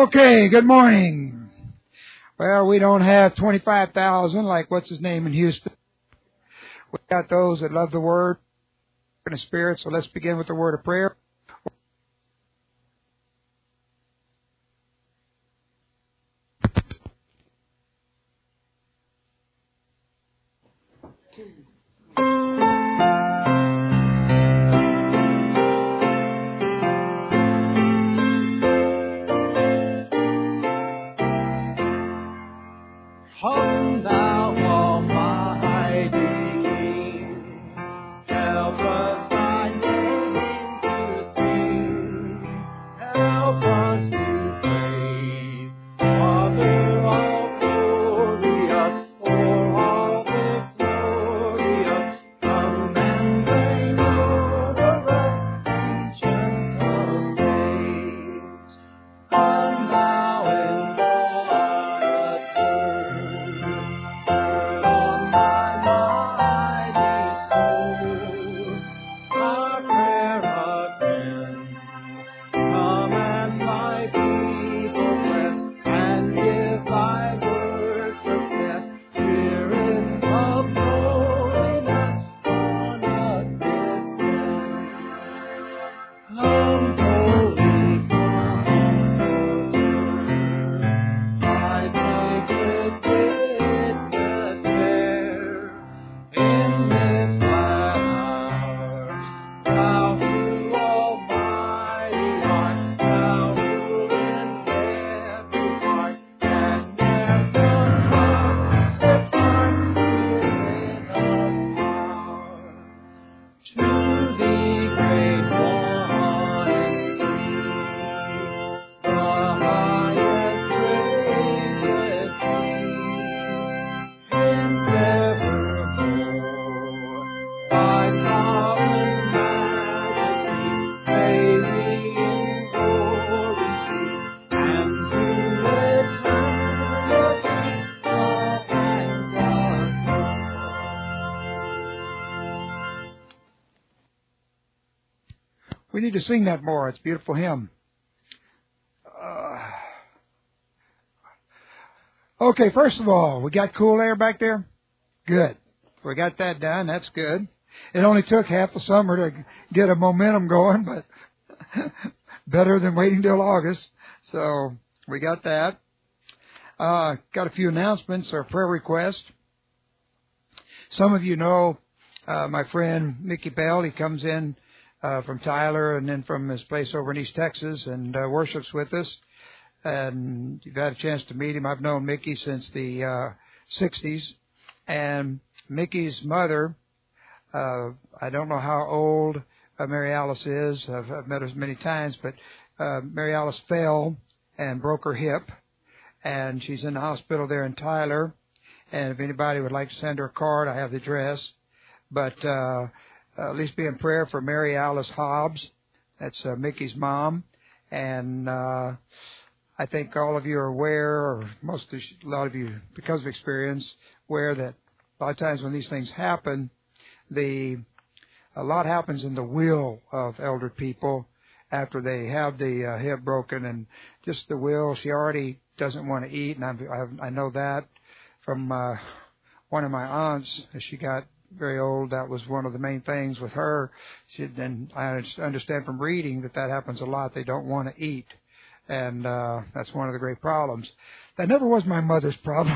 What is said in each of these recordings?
Okay, good morning. Well, we don't have 25,000 like what's his name in Houston. We got those that love the Word and the Spirit, so let's begin with the word of prayer. Come thou almighty King, help us thy name to sing, help us to praise, Father all glorious, for all victorious, come and reign over us, ancient of days. Come thou in glorious word, burn on my mighty soul. Our prayer attend, come and thy people bless, and give thy word success. Spirit of holiness on us descend. Come, holy, come, thy sacred witness bear in this glad hour. Thou who almighty art, thou who in every heart, and there from us divine within apart. To thee, great one and free, the highest praises be. Inseparable, thy sovereign majesty, may we in glory see, and to eternity love and blossom. We need to sing that more. It's a beautiful hymn. Okay, first of all, we got cool air back there? Good. We got that done. That's good. It only took half the summer to get a momentum going, but better than waiting till August. So we got that. Got a few announcements or prayer requests. Some of you know my friend Mickey Bell. He comes in from Tyler and then from his place over in East Texas and worships with us. And you've had a chance to meet him. I've known Mickey since the 60s. And Mickey's mother, I don't know how old Mary Alice is. I've met her many times, but Mary Alice fell and broke her hip. And she's in the hospital there in Tyler. And if anybody would like to send her a card, I have the address. But at least be in prayer for Mary Alice Hobbs. That's Mickey's mom. And I think all of you are aware, or a lot of you, because of experience, aware that a lot of times when these things happen, a lot happens in the will of elder people after they have the hip broken, and just the will. She already doesn't want to eat, and I know that from one of my aunts. As she got very old, that was one of the main things with her. And I understand from reading that happens a lot. They don't want to eat. And that's one of the great problems. That never was my mother's problem.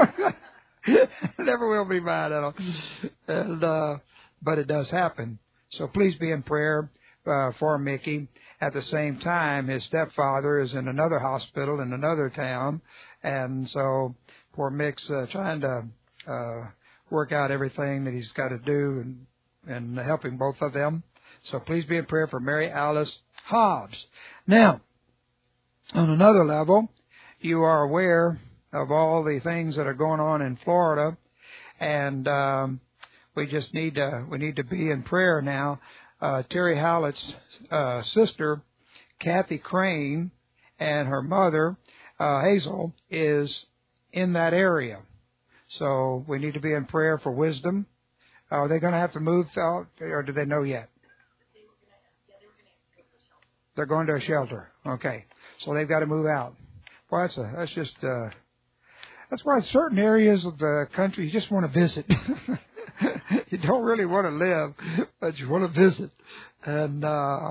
Never will be mine, I don't. And, but it does happen. So please be in prayer for Mickey. At the same time, his stepfather is in another hospital in another town. And so poor Mick's trying to work out everything that he's got to do and helping both of them. So please be in prayer for Mary Alice Hobbs. Now, on another level, you are aware of all the things that are going on in Florida, and we need to be in prayer now. Terry Hallett's sister, Kathy Crane, and her mother, Hazel, is in that area. So we need to be in prayer for wisdom. Are they going to have to move out, or do they know yet? They're going to a shelter. Okay. So they've got to move out. Well, that's just that's why certain areas of the country you just want to visit. You don't really want to live, but you want to visit. And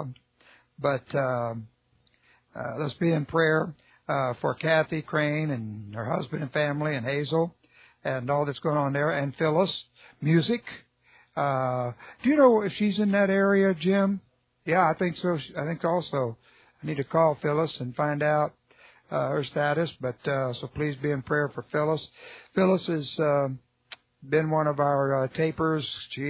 let's be in prayer for Kathy Crane and her husband and family and Hazel and all that's going on there, and Phyllis Music. Do you know if she's in that area, Jim? Yeah, I think so. I think also I need to call Phyllis and find out her status. But so please be in prayer for Phyllis. Phyllis has been one of our tapers,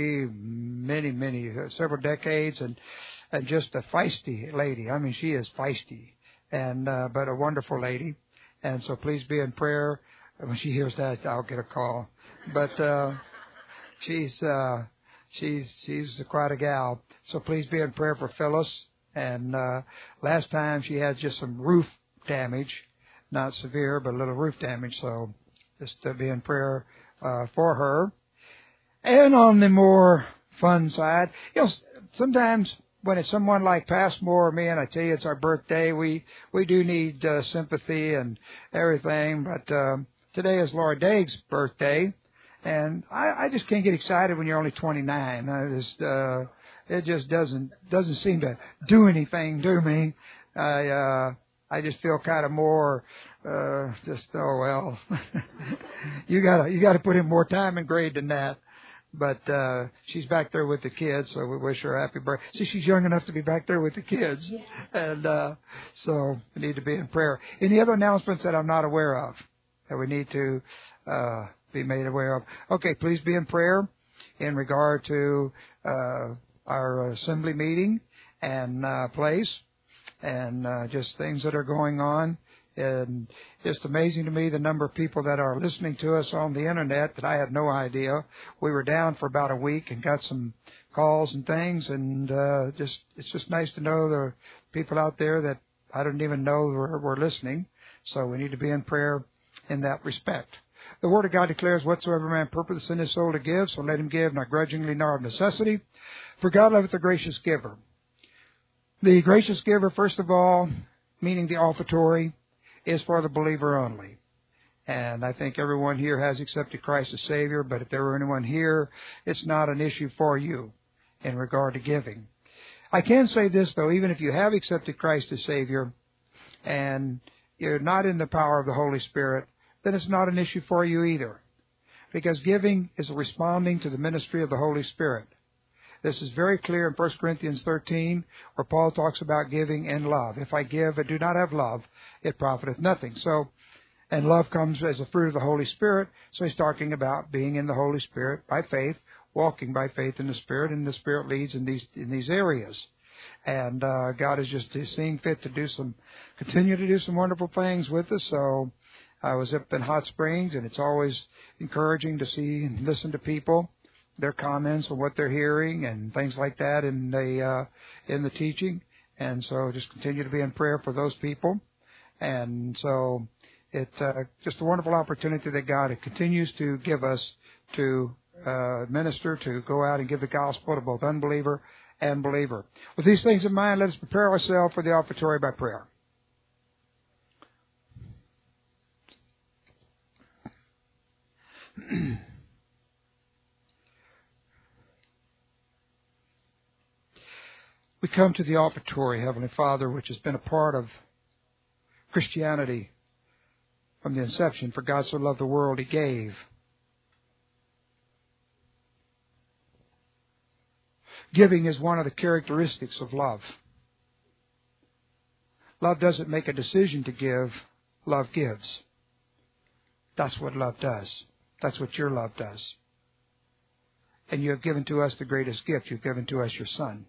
several decades, and just a feisty lady. I mean, she is feisty, and but a wonderful lady. And so please be in prayer. When she hears that, I'll get a call. But she's quite a gal. So please be in prayer for Phyllis. And last time she had just some roof damage, not severe, but a little roof damage. So just be in prayer for her. And on the more fun side, sometimes when it's someone like Passmore or me, and I tell you it's our birthday, we do need sympathy and everything. But today is Laura Daig's birthday, and I just can't get excited when you're only 29. It just doesn't seem to do anything to me. I just feel kind of more you gotta put in more time and grade than that. But she's back there with the kids, so we wish her a happy birthday. See, she's young enough to be back there with the kids, and so we need to be in prayer. Any other announcements that I'm not aware of that we need to be made aware of? Okay, please be in prayer in regard to our assembly meeting and place, and just things that are going on. And it's amazing to me the number of people that are listening to us on the internet that I had no idea. We were down for about a week and got some calls and things, and it's just nice to know there are people out there that I didn't even know were listening. So we need to be in prayer in that respect. The Word of God declares, whatsoever man purposeth in his soul to give, so let him give, not grudgingly nor of necessity. For God loveth a gracious giver. The gracious giver, first of all, meaning the offertory, is for the believer only. And I think everyone here has accepted Christ as Savior, but if there were anyone here, it's not an issue for you in regard to giving. I can say this, though, even if you have accepted Christ as Savior and you're not in the power of the Holy Spirit, then it's not an issue for you either. Because giving is responding to the ministry of the Holy Spirit. This is very clear in 1 Corinthians 13, where Paul talks about giving in love. If I give and do not have love, it profiteth nothing. So, and love comes as a fruit of the Holy Spirit. So he's talking about being in the Holy Spirit by faith, walking by faith in the Spirit, and the Spirit leads in these areas. And God is just seeing fit to continue to do some wonderful things with us. So I was up in Hot Springs, and it's always encouraging to see and listen to people, their comments on what they're hearing and things like that in the teaching. And so just continue to be in prayer for those people. And so it's just a wonderful opportunity that God continues to give us to minister, to go out and give the gospel to both unbeliever and believer. With these things in mind, let us prepare ourselves for the offertory by prayer. We come to the offertory, Heavenly Father, which has been a part of Christianity from the inception. For God so loved the world, He gave. Giving is one of the characteristics of love. Love doesn't make a decision to give. Love gives. That's what love does. That's what your love does. And you have given to us the greatest gift. You've given to us your Son.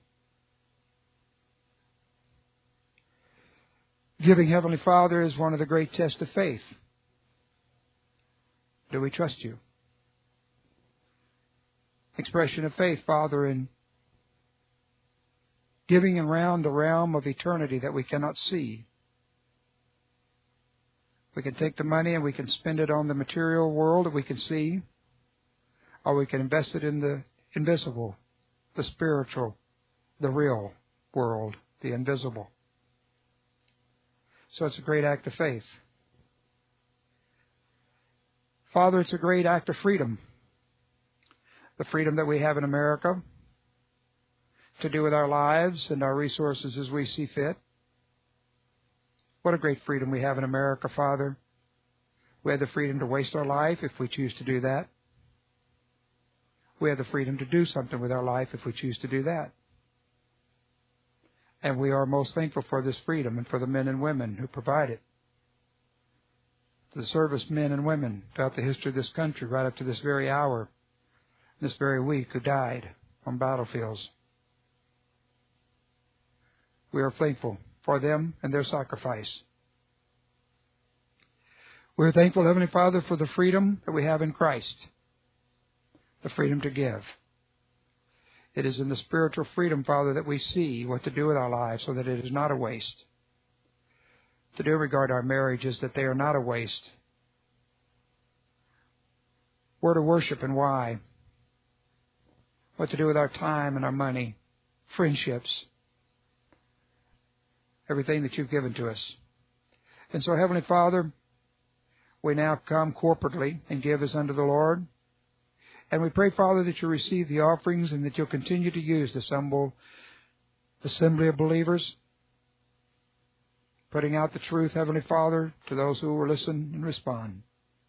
Giving, Heavenly Father, is one of the great tests of faith. Do we trust you? Expression of faith, Father, in giving around the realm of eternity that we cannot see. We can take the money and we can spend it on the material world that we can see, or we can invest it in the invisible, the spiritual, the real world, the invisible. So it's a great act of faith. Father, it's a great act of freedom. The freedom that we have in America to do with our lives and our resources as we see fit. What a great freedom we have in America, Father. We have the freedom to waste our life if we choose to do that. We have the freedom to do something with our life if we choose to do that. And we are most thankful for this freedom and for the men and women who provide it. The service men and women throughout the history of this country, right up to this very hour, this very week, who died on battlefields. We are thankful for them and their sacrifice. We are thankful, Heavenly Father, for the freedom that we have in Christ, the freedom to give. It is in the spiritual freedom, Father, that we see what to do with our lives so that it is not a waste. To do regard our marriages, that they are not a waste. Where to worship and why. What to do with our time and our money, friendships, everything that you've given to us. And so, Heavenly Father, we now come corporately and give as unto the Lord. And we pray, Father, that you receive the offerings and that you'll continue to use this humble assembly of believers, putting out the truth, Heavenly Father, to those who will listen and respond.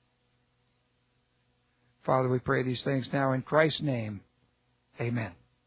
Father, we pray these things now in Christ's name. Amen.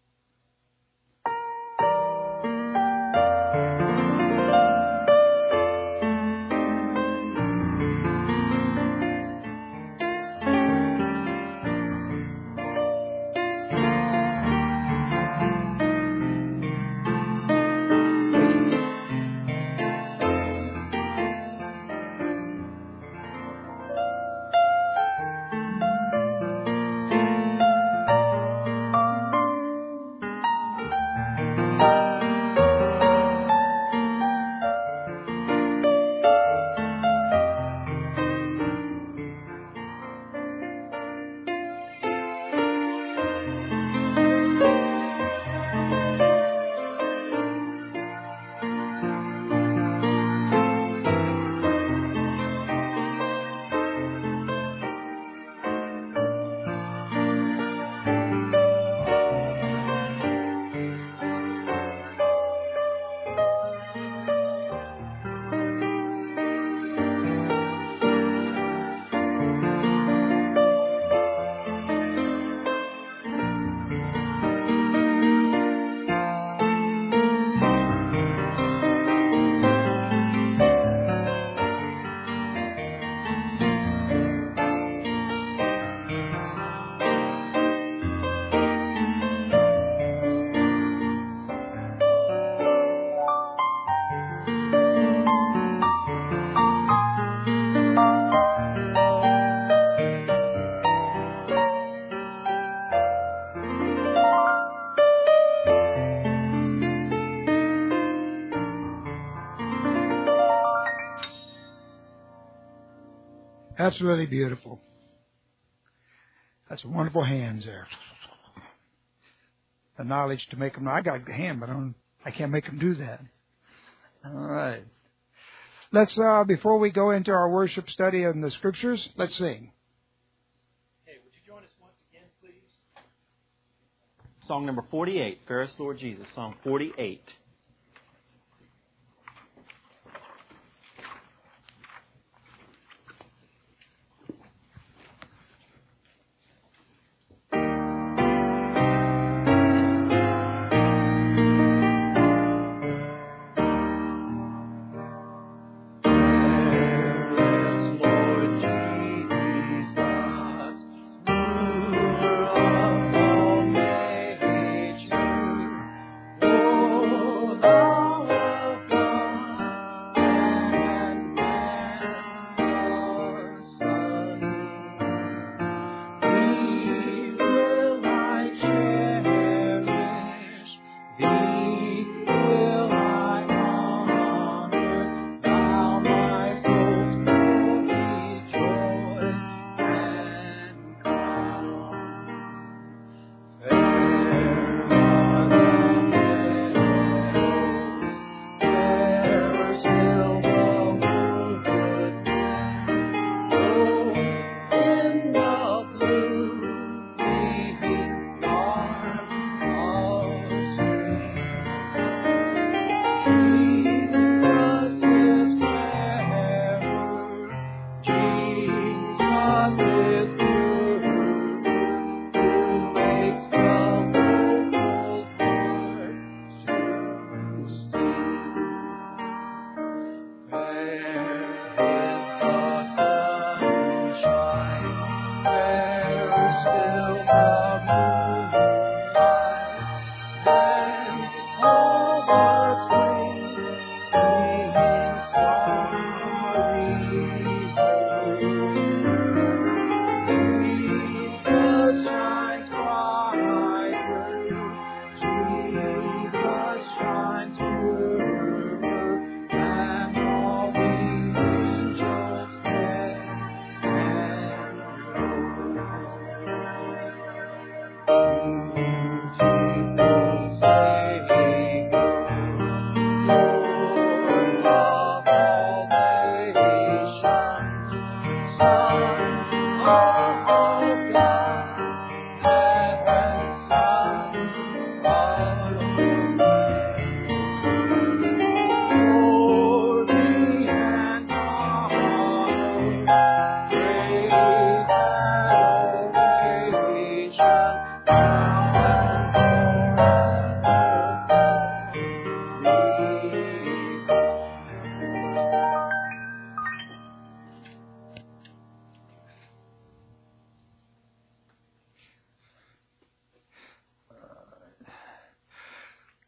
That's really beautiful. That's wonderful hands there. The knowledge to make them. I got a good hand, but I can't make them do that. All right. Let's, before we go into our worship study in the Scriptures, let's sing. Hey, would you join us once again, please? Song number 48, Fairest Lord Jesus, Song 48. Oh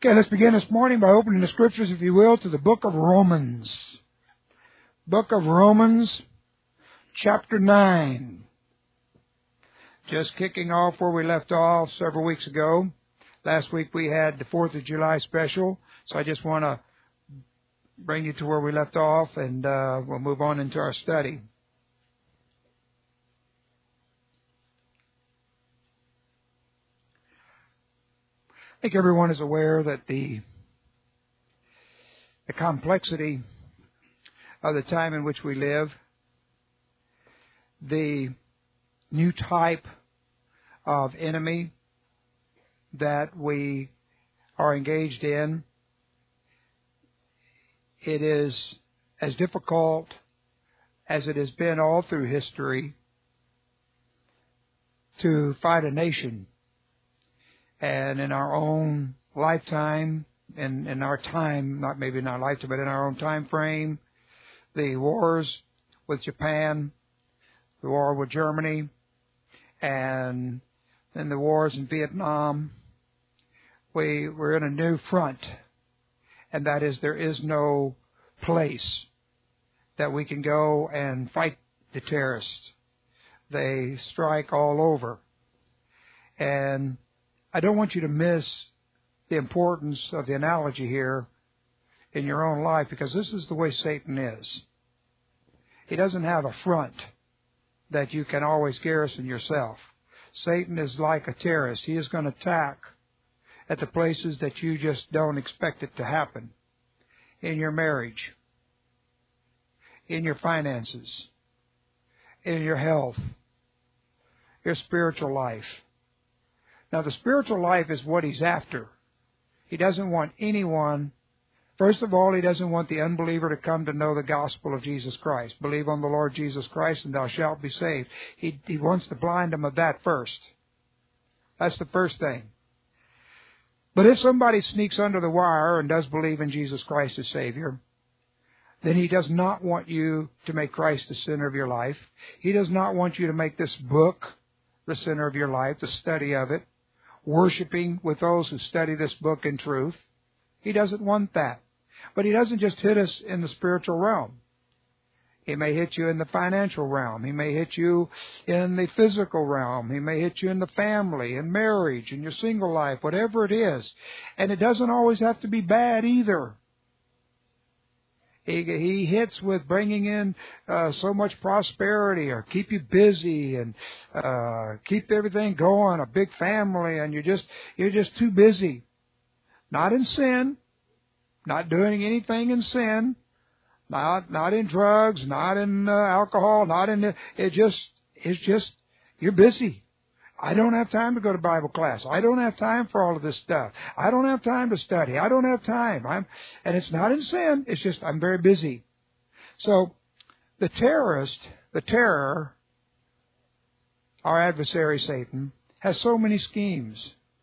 Okay, let's begin this morning by opening the Scriptures, if you will, to the book of Romans. Book of Romans, chapter 9. Just kicking off where we left off several weeks ago. Last week we had the 4th of July special, so I just want to bring you to where we left off, and we'll move on into our study. I think everyone is aware that the complexity of the time in which we live, the new type of enemy that we are engaged in, it is as difficult as it has been all through history to fight a nation. And in our own lifetime, in our time, not maybe in our lifetime, but in our own time frame, the wars with Japan, the war with Germany, and then the wars in Vietnam, we're in a new front. And that is, there is no place that we can go and fight the terrorists. They strike all over. And I don't want you to miss the importance of the analogy here in your own life, because this is the way Satan is. He doesn't have a front that you can always garrison yourself. Satan is like a terrorist. He is going to attack at the places that you just don't expect it to happen. In your marriage, in your finances, in your health, your spiritual life. Now, the spiritual life is what he's after. He doesn't want anyone, first of all, he doesn't want the unbeliever to come to know the gospel of Jesus Christ. Believe on the Lord Jesus Christ and thou shalt be saved. He wants to blind them of that first. That's the first thing. But if somebody sneaks under the wire and does believe in Jesus Christ as Savior, then he does not want you to make Christ the center of your life. He does not want you to make this book the center of your life, the study of it, worshiping with those who study this book in truth. He doesn't want that. But he doesn't just hit us in the spiritual realm. He may hit you in the financial realm. He may hit you in the physical realm. He may hit you in the family, in marriage, in your single life, whatever it is. And it doesn't always have to be bad either. He hits with bringing in so much prosperity, or keep you busy and keep everything going, a big family, and you're just too busy. Not in sin, not doing anything in sin, not in drugs, not in alcohol, not in it's just you're busy. I don't have time to go to Bible class. I don't have time for all of this stuff. I don't have time to study. I don't have time. And it's not in sin. It's just I'm very busy. So the terror, our adversary Satan, has so many schemes.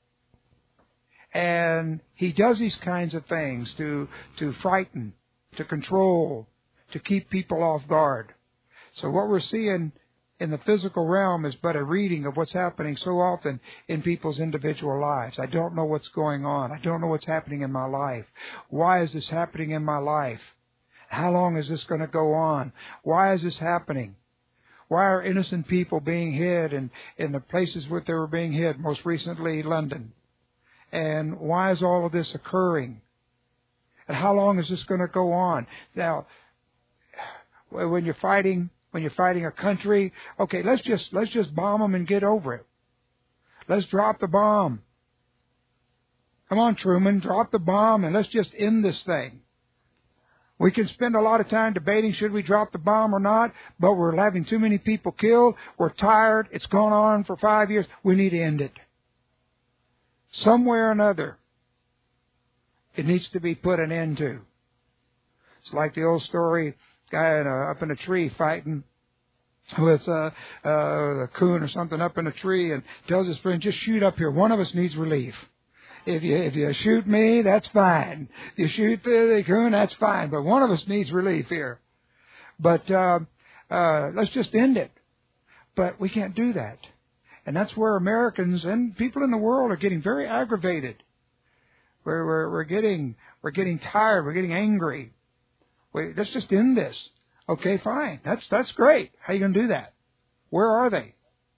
And he does these kinds of things to frighten, to control, to keep people off guard. So what we're seeing in the physical realm is but a reading of what's happening so often in people's individual lives. I don't know what's going on. I don't know what's happening in my life. Why is this happening in my life? How long is this going to go on? Why is this happening? Why are innocent people being hid in the places where they were being hid, most recently London? And why is all of this occurring? And how long is this going to go on? Now, when you're fighting a country, okay, let's just bomb them and get over it. Let's drop the bomb. Come on, Truman, drop the bomb and let's just end this thing. We can spend a lot of time debating should we drop the bomb or not, but we're having too many people killed. We're tired. It's gone on for 5 years. We need to end it. Some way or another, it needs to be put an end to. It's like the old story, guy up in a tree fighting with a coon or something up in a tree, and tells his friend, just shoot up here. One of us needs relief. If you shoot me, that's fine. If you shoot the coon, that's fine. But one of us needs relief here. But let's just end it. But we can't do that. And that's where Americans and people in the world are getting very aggravated. We're getting tired. We're getting angry. Let's just end this. Okay, fine. That's great. How are you going to do that? Where are they?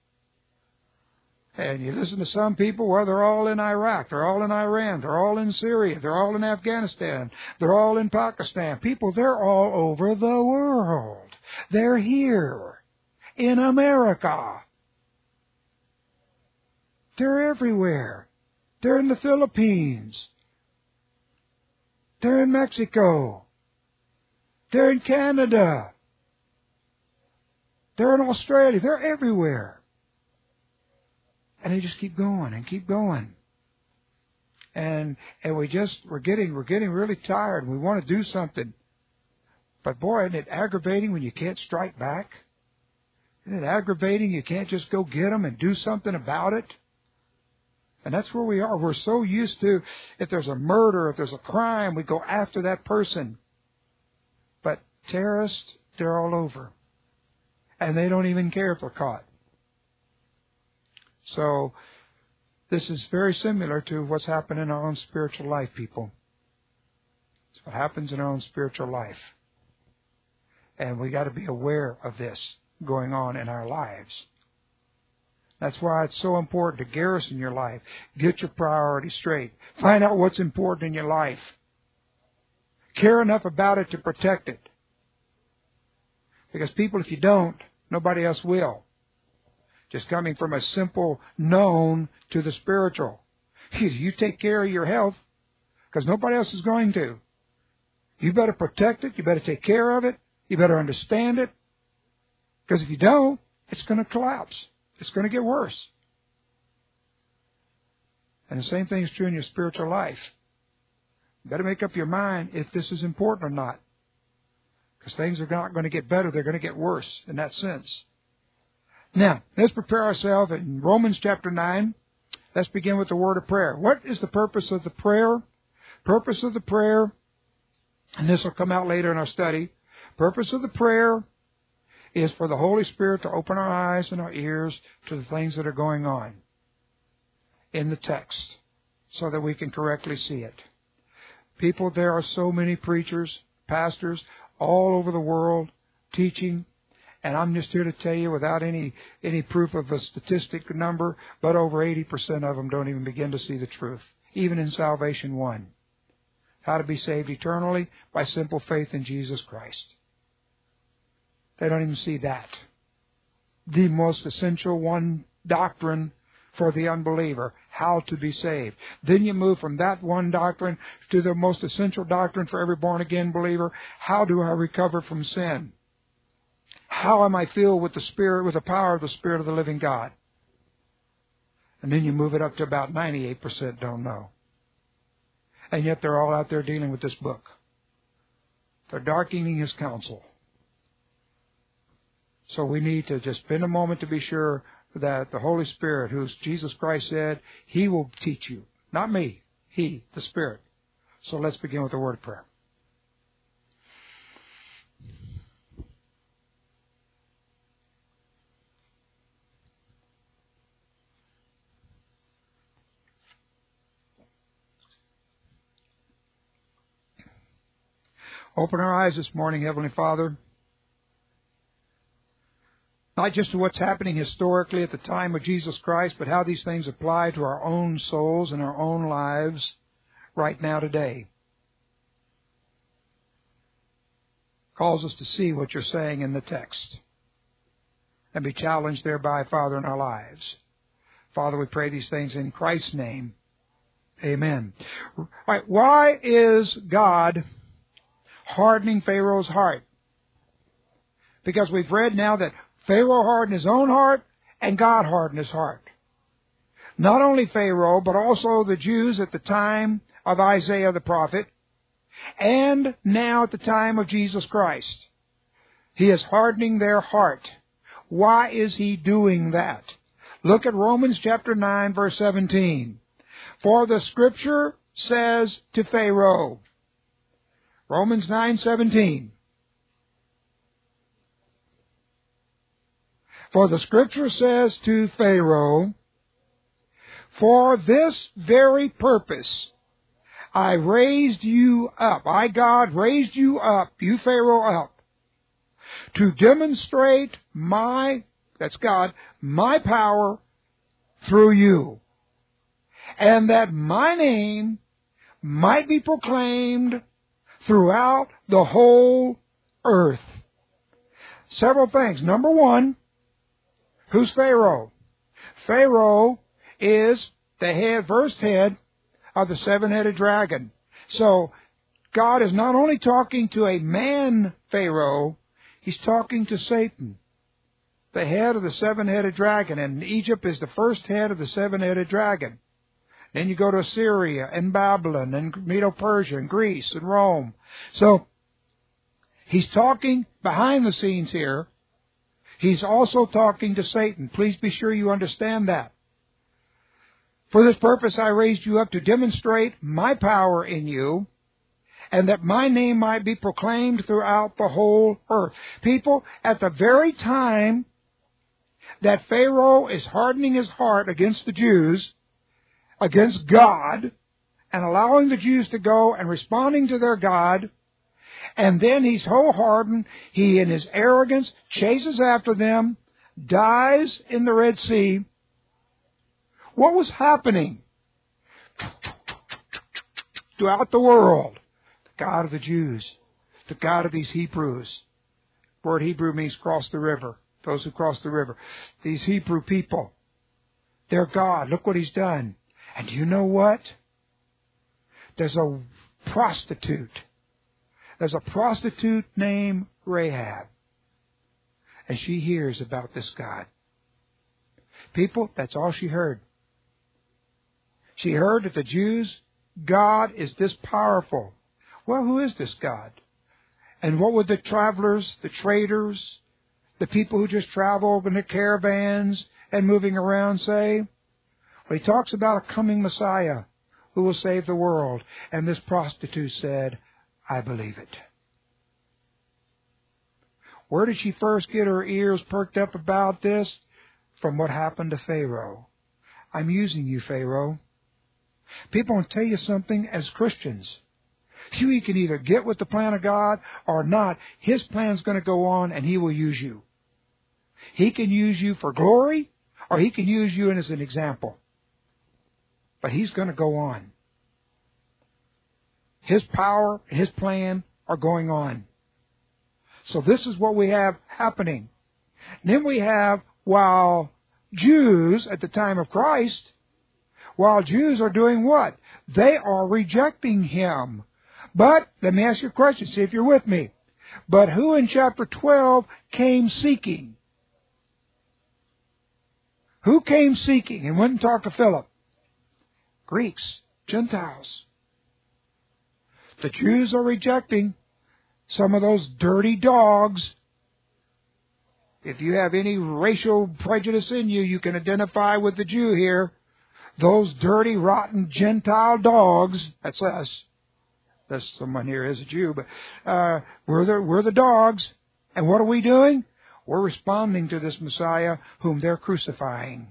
And you listen to some people, well, they're all in Iraq, they're all in Iran, they're all in Syria, they're all in Afghanistan, they're all in Pakistan. People, they're all over the world. They're here in America. They're everywhere. They're in the Philippines. They're in Mexico. They're in Canada. They're in Australia. They're everywhere. And they just keep going and keep going. And we're getting really tired. We want to do something. But boy, isn't it aggravating when you can't strike back? Isn't it aggravating you can't just go get them and do something about it? And that's where we are. We're so used to, if there's a murder, if there's a crime, we go after that person. But terrorists, they're all over. And they don't even care if they're caught. So, this is very similar to what's happened in our own spiritual life, people. It's what happens in our own spiritual life. And we got to be aware of this going on in our lives. That's why it's so important to garrison your life. Get your priorities straight. Find out what's important in your life. Care enough about it to protect it. Because people, if you don't, nobody else will. Just coming from a simple known to the spiritual. You take care of your health because nobody else is going to. You better protect it. You better take care of it. You better understand it. Because if you don't, it's going to collapse. It's going to get worse. And the same thing is true in your spiritual life. You better make up your mind if this is important or not. Because things are not going to get better. They're going to get worse in that sense. Now, let's prepare ourselves in Romans chapter 9. Let's begin with the word of prayer. What is the purpose of the prayer? Purpose of the prayer, and this will come out later in our study. Purpose of the prayer is for the Holy Spirit to open our eyes and our ears to the things that are going on in the text so that we can correctly see it. People, there are so many preachers, pastors all over the world teaching. And I'm just here to tell you, without any proof of a statistic number, but over 80% of them don't even begin to see the truth, even in Salvation 1. How to be saved eternally by simple faith in Jesus Christ. They don't even see that. The most essential one doctrine for the unbeliever, how to be saved. Then you move from that one doctrine to the most essential doctrine for every born-again believer. How do I recover from sin? How am I filled with the Spirit, with the power of the Spirit of the living God? And then you move it up to about 98% don't know. And yet they're all out there dealing with this book. They're darkening His counsel. So we need to just spend a moment to be sure that the Holy Spirit, who Jesus Christ said, He will teach you. Not me. He, the Spirit. So let's begin with the word of prayer. Open our eyes this morning, Heavenly Father, not just to what's happening historically at the time of Jesus Christ, but how these things apply to our own souls and our own lives right now today. Calls us to see what You're saying in the text and be challenged thereby, Father, in our lives. Father, we pray these things in Christ's name. Amen. All right, why is God hardening Pharaoh's heart? Because we've read now that Pharaoh hardened his own heart and God hardened his heart. Not only Pharaoh, but also the Jews at the time of Isaiah the prophet, and now at the time of Jesus Christ. He is hardening their heart. Why is He doing that? Look at Romans chapter 9, verse 17. For the Scripture says to Pharaoh, Romans 9:17. For the Scripture says to Pharaoh, for this very purpose I raised you up. I, God, raised you up, you Pharaoh, up, to demonstrate that's God, my power through you. And that my name might be proclaimed throughout the whole earth. Several things. Number one, who's Pharaoh? Pharaoh is the first head of the seven-headed dragon. So God is not only talking to a man Pharaoh, He's talking to Satan, the head of the seven-headed dragon. And Egypt is the first head of the seven-headed dragon. Then you go to Assyria and Babylon and Medo-Persia and Greece and Rome. So He's talking behind the scenes here. He's also talking to Satan. Please be sure you understand that. For this purpose I raised you up to demonstrate my power in you, and that my name might be proclaimed throughout the whole earth. People, at the very time that Pharaoh is hardening his heart against the Jews, against God, and allowing the Jews to go and responding to their God, and then he's wholehearted, he in his arrogance chases after them, dies in the Red Sea. What was happening throughout the world? The God of the Jews, the God of these Hebrews. The word Hebrew means cross the river, those who cross the river. These Hebrew people, their God, look what He's done. And you know what? There's a prostitute. There's a prostitute named Rahab. And she hears about this God. People, that's all she heard. She heard that the Jews' God is this powerful. Well, who is this God? And what would the travelers, the traders, the people who just travel in their caravans and moving around say? Well, He talks about a coming Messiah who will save the world. And this prostitute said, I believe it. Where did she first get her ears perked up about this? From what happened to Pharaoh. I'm using you, Pharaoh. People want to tell you something as Christians. You can either get with the plan of God or not. His plan's going to go on and He will use you. He can use you for glory or He can use you as an example. But He's going to go on. His power and His plan are going on. So this is what we have happening. And then we have, while Jews at the time of Christ, while Jews are doing what? They are rejecting Him. But, let me ask you a question, see if you're with me. But who in chapter 12 came seeking? Who came seeking and went and talked to Philip? Greeks, Gentiles. The Jews are rejecting some of those dirty dogs. If you have any racial prejudice in you, you can identify with the Jew here. Those dirty, rotten Gentile dogs, that's us. That's someone here is a Jew, but we're the dogs. And what are we doing? We're responding to this Messiah whom they're crucifying.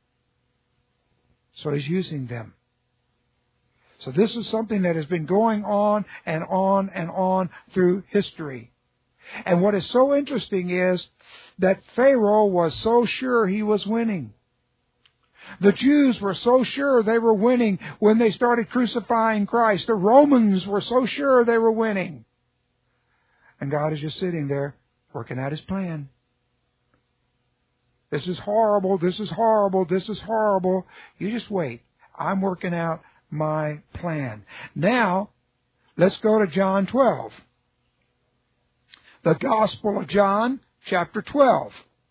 So He's using them. So this is something that has been going on and on and on through history. And what is so interesting is that Pharaoh was so sure he was winning. The Jews were so sure they were winning when they started crucifying Christ. The Romans were so sure they were winning. And God is just sitting there working out His plan. This is horrible, this is horrible, this is horrible. You just wait. I'm working out my plan. Now, let's go to John 12. The Gospel of John, chapter 12.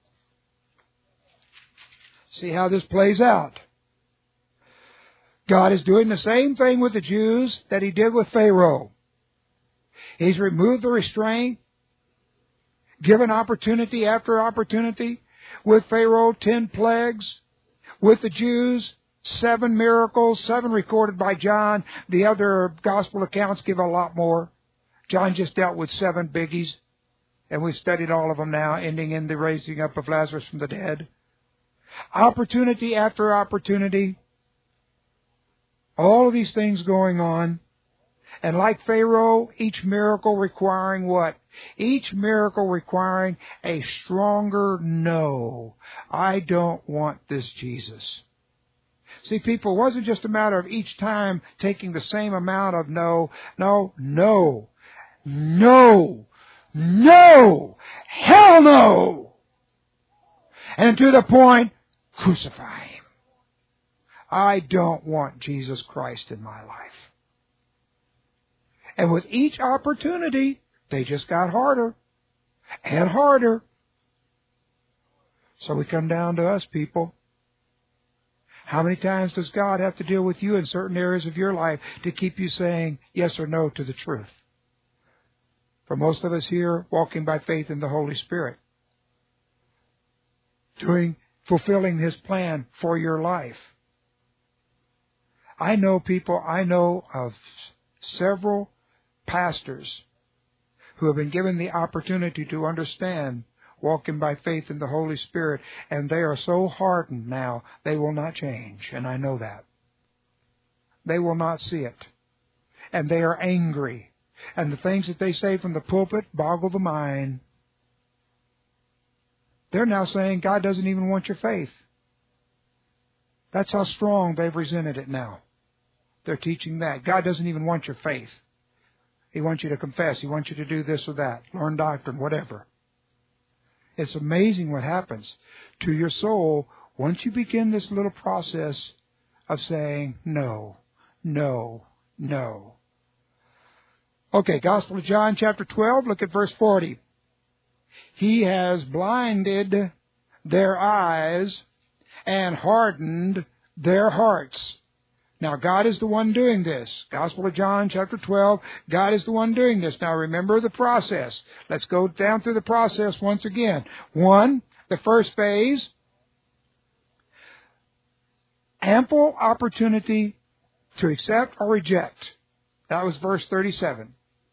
See how this plays out. God is doing the same thing with the Jews that He did with Pharaoh. He's removed the restraint, given opportunity after opportunity. With Pharaoh, 10 plagues. With the Jews, 7 miracles, 7 recorded by John. The other gospel accounts give a lot more. John just dealt with 7 biggies, and we've studied all of them now, ending in the raising up of Lazarus from the dead. Opportunity after opportunity. All of these things going on. And like Pharaoh, each miracle requiring what? Each miracle requiring a stronger no. I don't want this Jesus. See, people, it wasn't just a matter of each time taking the same amount of no. No, no, no, no, hell no. And to the point, crucify Him. I don't want Jesus Christ in my life. And with each opportunity, they just got harder and harder. So we come down to us, people. How many times does God have to deal with you in certain areas of your life to keep you saying yes or no to the truth? For most of us here, walking by faith in the Holy Spirit, fulfilling His plan for your life. I know of several pastors who have been given the opportunity to understand walking by faith in the Holy Spirit, and they are so hardened now, they will not change, and I know that. They will not see it, and they are angry, and the things that they say from the pulpit boggle the mind. They're now saying God doesn't even want your faith. That's how strong they've resented it now. They're teaching that. God doesn't even want your faith. He wants you to confess. He wants you to do this or that, learn doctrine, whatever. It's amazing what happens to your soul once you begin this little process of saying no, no, no. Okay, Gospel of John, chapter 12, look at verse 40. He has blinded their eyes and hardened their hearts. Now, God is the one doing this. Gospel of John, chapter 12, God is the one doing this. Now, remember the process. Let's go down through the process once again. 1, the first phase, ample opportunity to accept or reject. That was verse 37.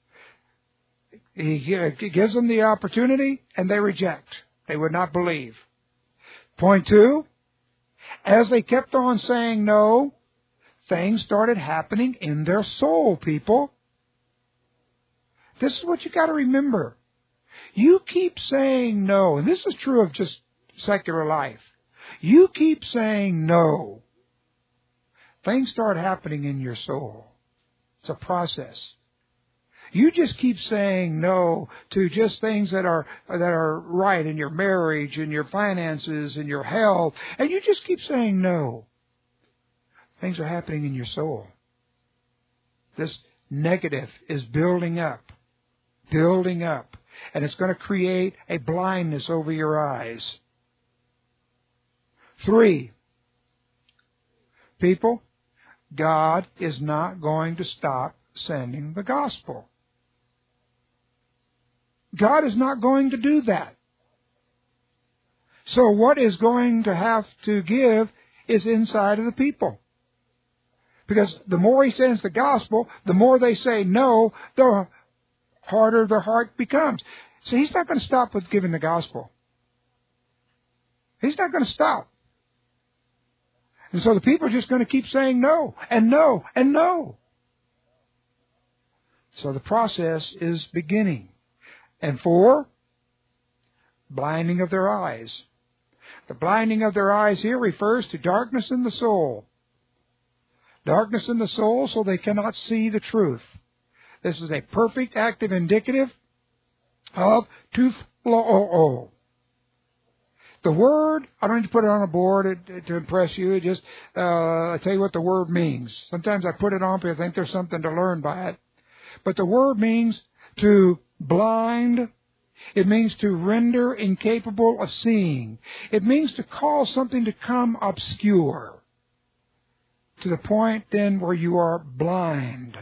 He gives them the opportunity, and they reject. They would not believe. Point 2, as they kept on saying no, things started happening in their soul, people. This is what you got to remember. You keep saying no, and this is true of just secular life. You keep saying no, things start happening in your soul. It's a process. You just keep saying no to just things that are right in your marriage, in your finances, in your health, and you just keep saying no. Things are happening in your soul. This negative is building up, and it's going to create a blindness over your eyes. 3, people, God is not going to stop sending the gospel. God is not going to do that. So what is going to have to give is inside of the people. Because the more He sends the gospel, the more they say no, the harder their heart becomes. So He's not going to stop with giving the gospel. He's not going to stop. And so the people are just going to keep saying no, and no, and no. So the process is beginning. And 4, blinding of their eyes. The blinding of their eyes here refers to darkness in the soul. Darkness in the soul, so they cannot see the truth. This is a perfect active indicative of tuphloo. The word, I don't need to put it on a board to impress you. Just I tell you what the word means. Sometimes I put it on because I think there's something to learn by it. But the word means to blind. It means to render incapable of seeing. It means to cause something to come obscure, to the point then where you are blind.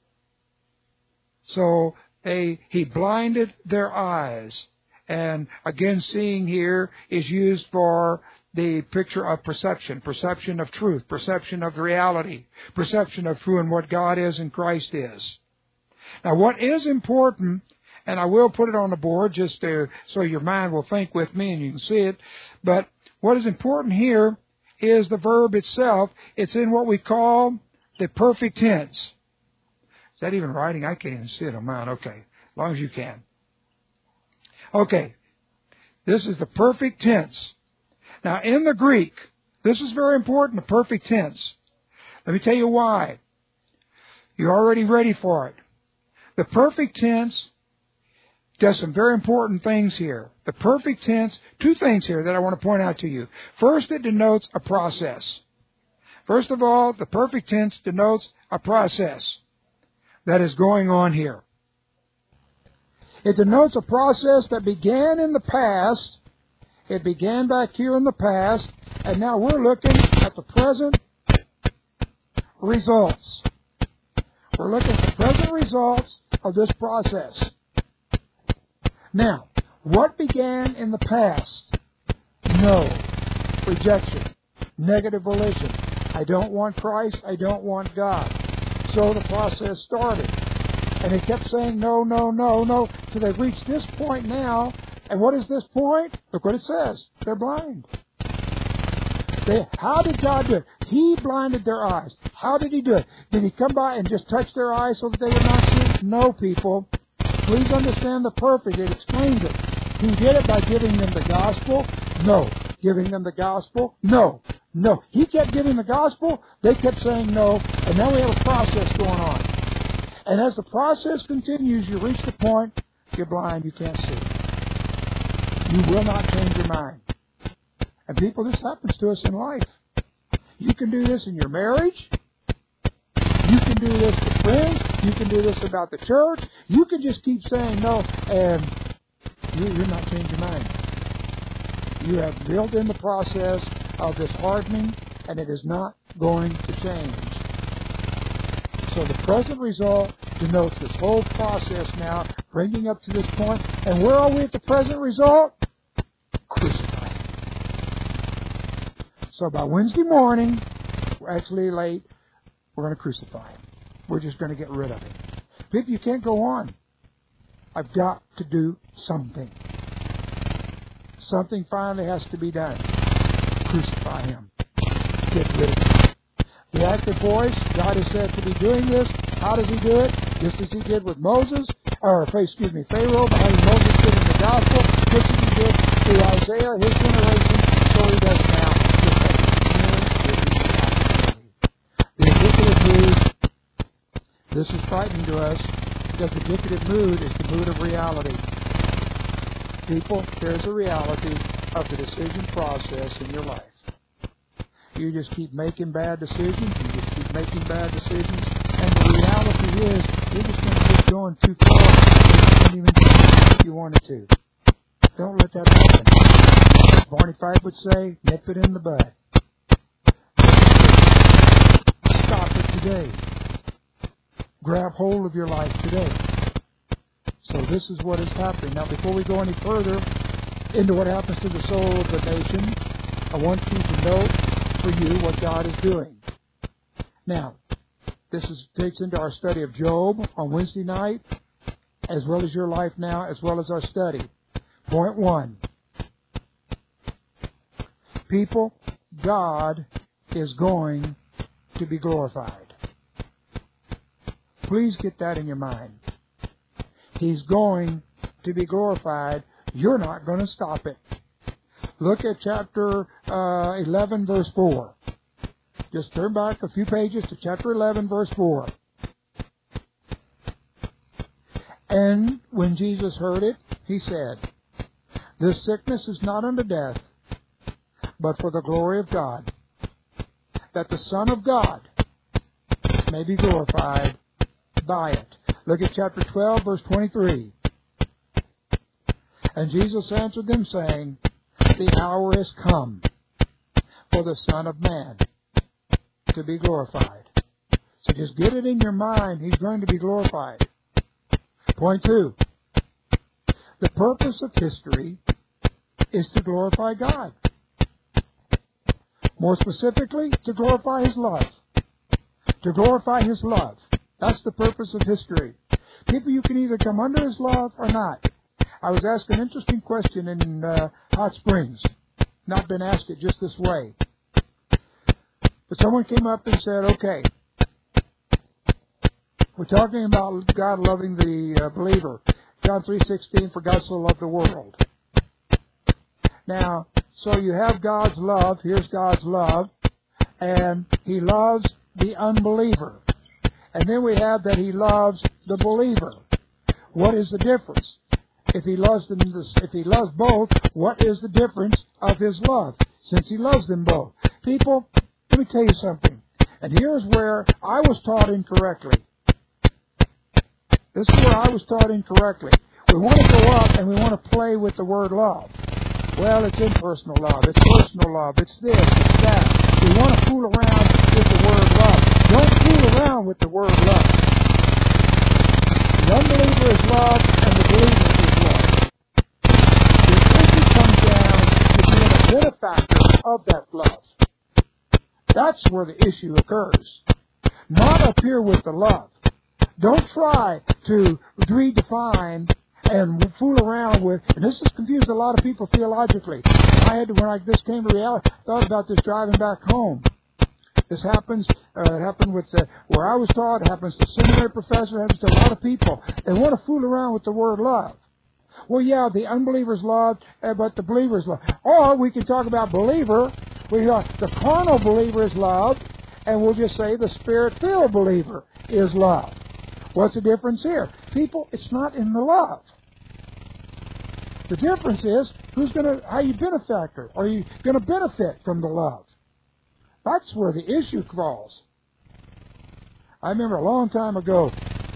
So He blinded their eyes. And again, seeing here is used for the picture of perception of truth, perception of reality, perception of who and what God is and Christ is. Now, what is important, and I will put it on the board just so your mind will think with me and you can see it, but what is important here is the verb itself. It's in what we call the perfect tense. Is that even writing? I can't even see it on mine. Okay. As long as you can. Okay. This is the perfect tense. Now, in the Greek, this is very important, the perfect tense. Let me tell you why. You're already ready for it. The perfect tense does some very important things here. The perfect tense, two things here that I want to point out to you. First, it denotes a process. First of all, the perfect tense denotes a process that is going on here. It denotes a process that began in the past. It began back here in the past, and now we're looking at the present results. We're looking at the present results of this process. Now, what began in the past? No. Rejection. Negative volition. I don't want Christ. I don't want God. So the process started. And it kept saying no, no, no, no, till they've reached this point now. And what is this point? Look what it says. They're blind. How did God do it? He blinded their eyes. How did He do it? Did He come by and just touch their eyes so that they would not see? No, people. Please understand the perfect. It explains it. He did it by giving them the gospel? No. Giving them the gospel? No. No. He kept giving the gospel. They kept saying no. And now we have a process going on. And as the process continues, you reach the point, you're blind, you can't see. You will not change your mind. And people, this happens to us in life. You can do this in your marriage. You can do this to friends. You can do this about the church. You can just keep saying no, and you're not changing your mind. You have built in the process of this hardening, and it is not going to change. So the present result denotes this whole process now, bringing up to this point. And where are we at the present result? Crucified. So by Wednesday morning, we're actually late, we're going to crucify Him. We're just going to get rid of Him. People, you can't go on. I've got to do something. Something finally has to be done. Crucify Him. Get rid of Him. The active voice, God has said to be doing this. How does He do it? Just as He did with Moses, Pharaoh, by having Moses give him the gospel, just as He did to Isaiah, his generation, so He does now. The indicative mood, this is frightening to us, because the indicative mood is the mood of reality. People, there's a reality of the decision process in your life. You just keep making bad decisions, you just keep making bad decisions, and the reality is, you're just going to keep going too far. You can't even do what you wanted to. Don't let that happen. Barney Fife would say, nip it in the bud. Stop it today. Grab hold of your life today. So this is what is happening. Now, before we go any further into what happens to the soul of the nation, I want you to note for you what God is doing. Now, this takes into our study of Job on Wednesday night, as well as your life now, as well as our study. Point 1. People, God is going to be glorified. Please get that in your mind. He's going to be glorified. You're not going to stop it. Look at chapter 11, verse 4. Just turn back a few pages to chapter 11, verse 4. And when Jesus heard it, He said, "This sickness is not unto death, but for the glory of God, that the Son of God may be glorified by it." Look at chapter 12, verse 23. And Jesus answered them, saying, "The hour is come for the Son of Man to be glorified." So just get it in your mind, He's going to be glorified. Point 2. The purpose of history is to glorify God. More specifically, to glorify His love. To glorify His love. That's the purpose of history. People, you can either come under His love or not. I was asked an interesting question in Hot Springs. Not been asked it just this way. But someone came up and said, "Okay, We're talking about God loving the believer. John 3:16, for God so loved the world. Now, so you have God's love. Here's God's love. And He loves the unbeliever. And then we have that He loves the believer. What is the difference? If He loves both, what is the difference of His love? Since He loves them both. People, let me tell you something. And here's where I was taught incorrectly. This is where I was taught incorrectly. We want to go up and we want to play with the word love. Well, it's impersonal love. It's personal love. It's this. It's that. We want to fool around with the word love. Don't fool around with the word love. The unbeliever is loved and the believer is loved. The issue comes down to being a benefactor of that love. That's where the issue occurs. Not up here with the love. Don't try to redefine and fool around with, and this has confused a lot of people theologically. I had to, when this came to reality, I thought about this driving back home. This happens, it happened with where I was taught, it happens to seminary professors, it happens to a lot of people. They want to fool around with the word love. Well, yeah, the unbeliever's loved, but the believer's loved. Or we can talk about believer, the carnal believer is loved, and we'll just say the Spirit-filled believer is loved. What's the difference here? People, it's not in the love. The difference is how you benefactor. Are you going to benefit from the love? That's where the issue falls. I remember a long time ago,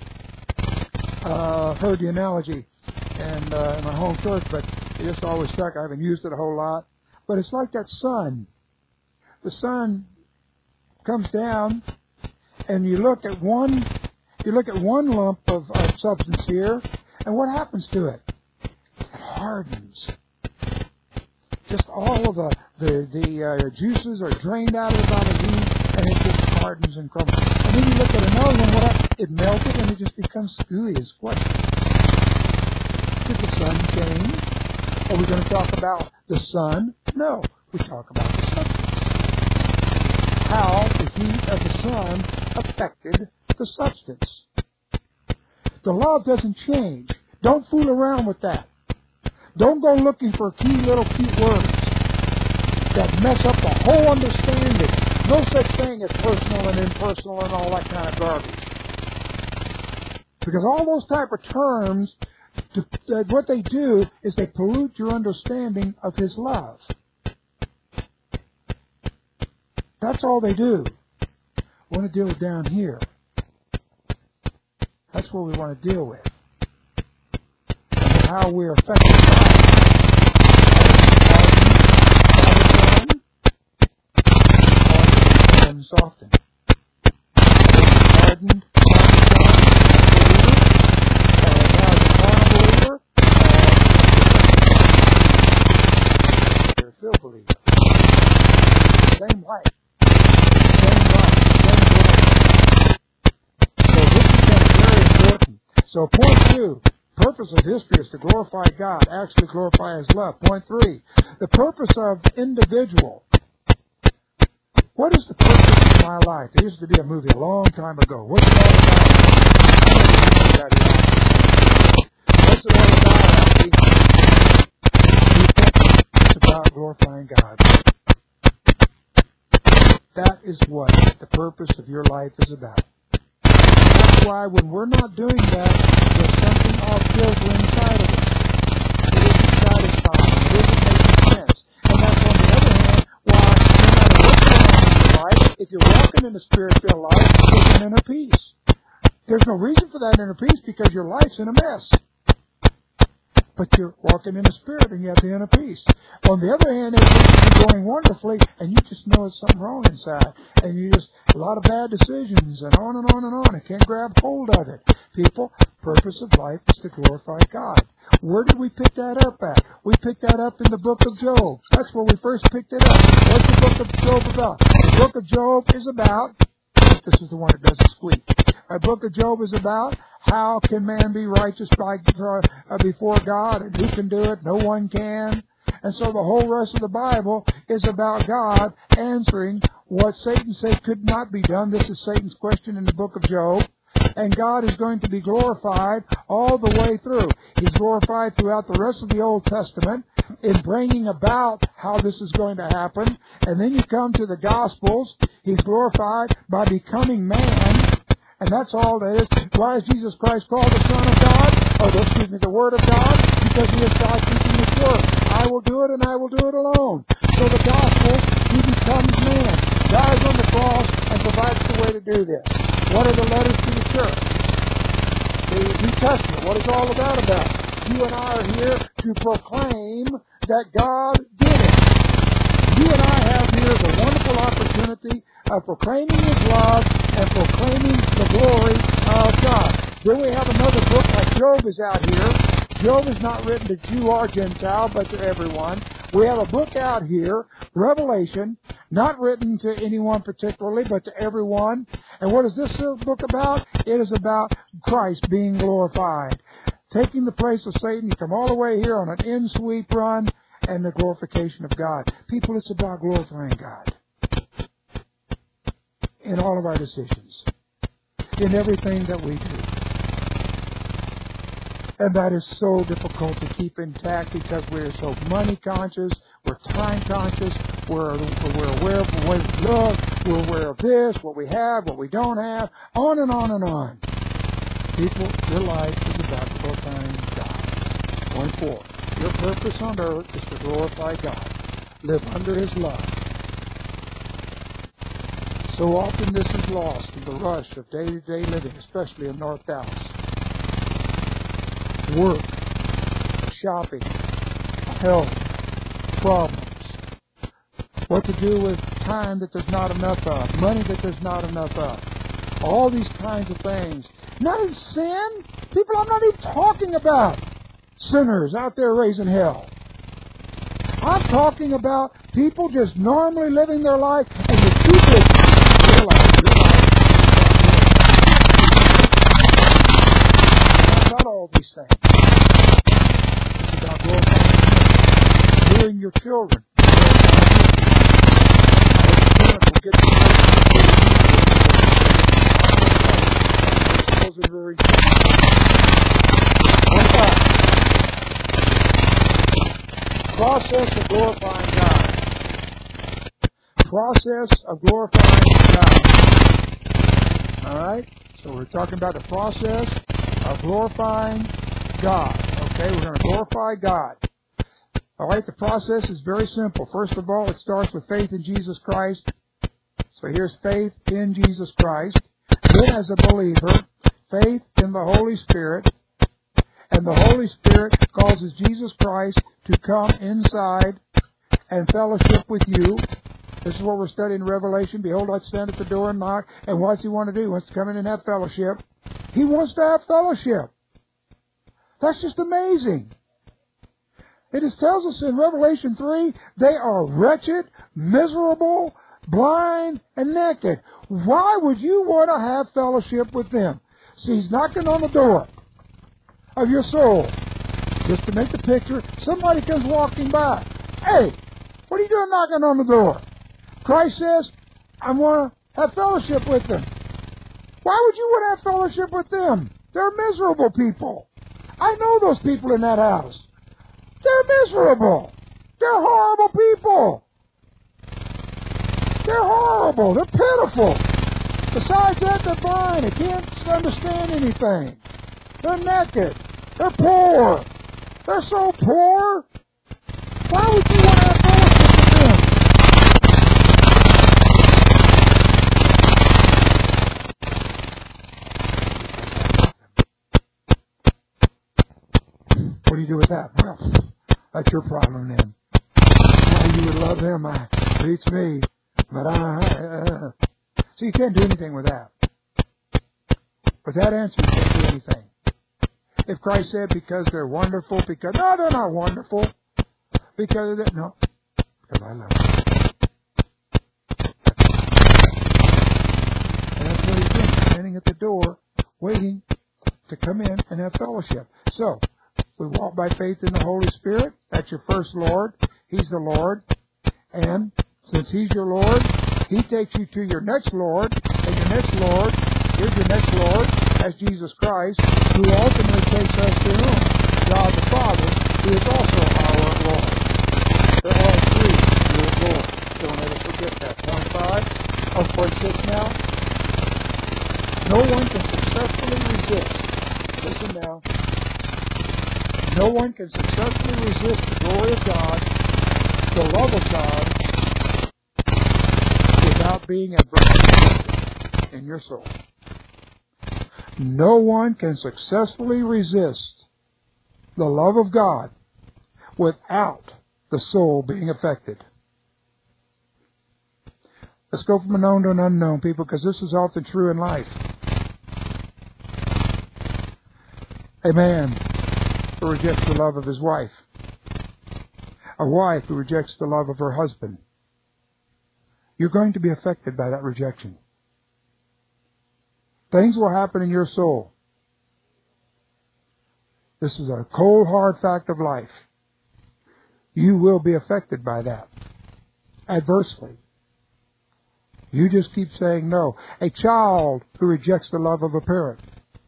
heard the analogy in my home church, but it just always stuck. I haven't used it a whole lot. But it's like that sun. The sun comes down, and you look at one lump of substance here, and what happens to it? It hardens. Just all of the juices are drained out of it by the heat, and it just hardens and crumbles. And then you look at another one, what happens? It melted, and it just becomes gooey and squishy. Did the sun change? Are we going to talk about the sun? No, we talk about the substance. How the heat of the sun affected the substance. The love doesn't change. Don't fool around with that. Don't go looking for cute words that mess up the whole understanding. No such thing as personal and impersonal and all that kind of garbage. Because all those type of terms, what they do is they pollute your understanding of His love. That's all they do. I want to deal with down here. That's what we want to deal with. And how we're affected by it. Hardened and softened. Hardened, Spirit-filled believer. Same life. So point 2, purpose of history is to glorify God, actually glorify His love. Point 3, the purpose of individual. What is the purpose of my life? There used to be a movie a long time ago. What's it all about? What's it all about, Alfie? It's about glorifying God. That is what the purpose of your life is about. That's why when we're not doing that, there's something off kilter inside of us. It isn't satisfying. It isn't making sense. And that's on the other hand why no matter what's going on in your life, if you're walking in a Spirit-filled life, there's an inner peace. There's no reason for that inner peace because your life's in a mess. But you're walking in the Spirit and you have the inner peace. On the other hand, everything's going wonderfully and you just know there's something wrong inside. And you just, a lot of bad decisions and on and on and on. And can't grab hold of it. People, purpose of life is to glorify God. Where did we pick that up at? We picked that up in the book of Job. That's where we first picked it up. What's the book of Job about? The book of Job is about, this is the one that doesn't squeak. The book of Job is about how can man be righteous before God, and who can do it? No one can. And so the whole rest of the Bible is about God answering what Satan said could not be done. This is Satan's question in the book of Job. And God is going to be glorified all the way through. He's glorified throughout the rest of the Old Testament in bringing about how this is going to happen. And then you come to the Gospels. He's glorified by becoming man. And that's all that is. Why is Jesus Christ called the Son of God? The Word of God? Because He is God speaking His Word. I will do it and I will do it alone. So the Gospel, He becomes man, dies on the cross, and provides the way to do this. What are the letters to the church? The New Testament, what is all that about? You and I are here to proclaim that God did it. You and I have here the wonderful opportunity of proclaiming His love and proclaiming the glory of God. Then we have another book like Job is out here. Job is not written to Jew or Gentile, but to everyone. We have a book out here, Revelation, not written to anyone particularly, but to everyone. And what is this book about? It is about Christ being glorified. Taking the place of Satan, you come all the way here on an in-sweep run, and the glorification of God. People, it's about glorifying God in all of our decisions, in everything that we do. And that is so difficult to keep intact because we're so money conscious, we're time conscious, we're aware of the way we look, we're aware of this, what we have, what we don't have, on and on and on. People, your life is about glorifying God. Going forward. Your purpose on earth is to glorify God. Live under His love. So often this is lost in the rush of day-to-day living, especially in North Dallas. Work, shopping, health, problems. What to do with time that there's not enough of, money that there's not enough of. All these kinds of things. Not in sin. People I'm not even talking about. Sinners out there raising hell. I'm talking about people just normally living their life and you're too busy. Your life. It's not all these things. It's about glorifying, hearing your children. Process of glorifying God. Process of glorifying God. All right? So we're talking about the process of glorifying God. Okay, we're going to glorify God. All right, the process is very simple. First of all, it starts with faith in Jesus Christ. So here's faith in Jesus Christ. Then as a believer, faith in the Holy Spirit. And the Holy Spirit causes Jesus Christ to come inside and fellowship with you. This is what we're studying in Revelation. Behold, I stand at the door and knock. And what does He want to do? He wants to come in and have fellowship. He wants to have fellowship. That's just amazing. It tells us in Revelation 3, they are wretched, miserable, blind, and naked. Why would you want to have fellowship with them? See, He's knocking on the door of your soul. Just to make the picture, somebody comes walking by. Hey, what are you doing knocking on the door? Christ says, I want to have fellowship with them. Why would you want to have fellowship with them? They're miserable people. I know those people in that house. They're miserable. They're horrible people. They're horrible. They're pitiful. Besides that, they're blind. They can't understand anything. They're naked. They're poor. They're so poor. Why would you want to have fellowship with them? What do you do with that? Well, that's your problem then. Why you would love them, beats me. But so you can't do anything with that. With that answer, you can't do anything. If Christ said because they're wonderful, because, no, they're not wonderful. Because of that, no. Because I love them. And that's what He's doing, standing at the door, waiting to come in and have fellowship. So, we walk by faith in the Holy Spirit. That's your first Lord. He's the Lord. And since He's your Lord, He takes you to your next Lord. And your next Lord, here's your next Lord. as Jesus Christ, who ultimately takes us to whom? God the Father, who is also our Lord. They're all three your Lord. Don't ever forget that. Point 5. Oh, point 6 now. No one can successfully resist. Listen now. No one can successfully resist the glory of God, the love of God, without being adversely affected in your soul. No one can successfully resist the love of God without the soul being affected. Let's go from a known to an unknown, people, because this is often true in life. A man who rejects the love of his wife. A wife who rejects the love of her husband. You're going to be affected by that rejection. Things will happen in your soul. This is a cold, hard fact of life. You will be affected by that adversely. You just keep saying no. A child who rejects the love of a parent.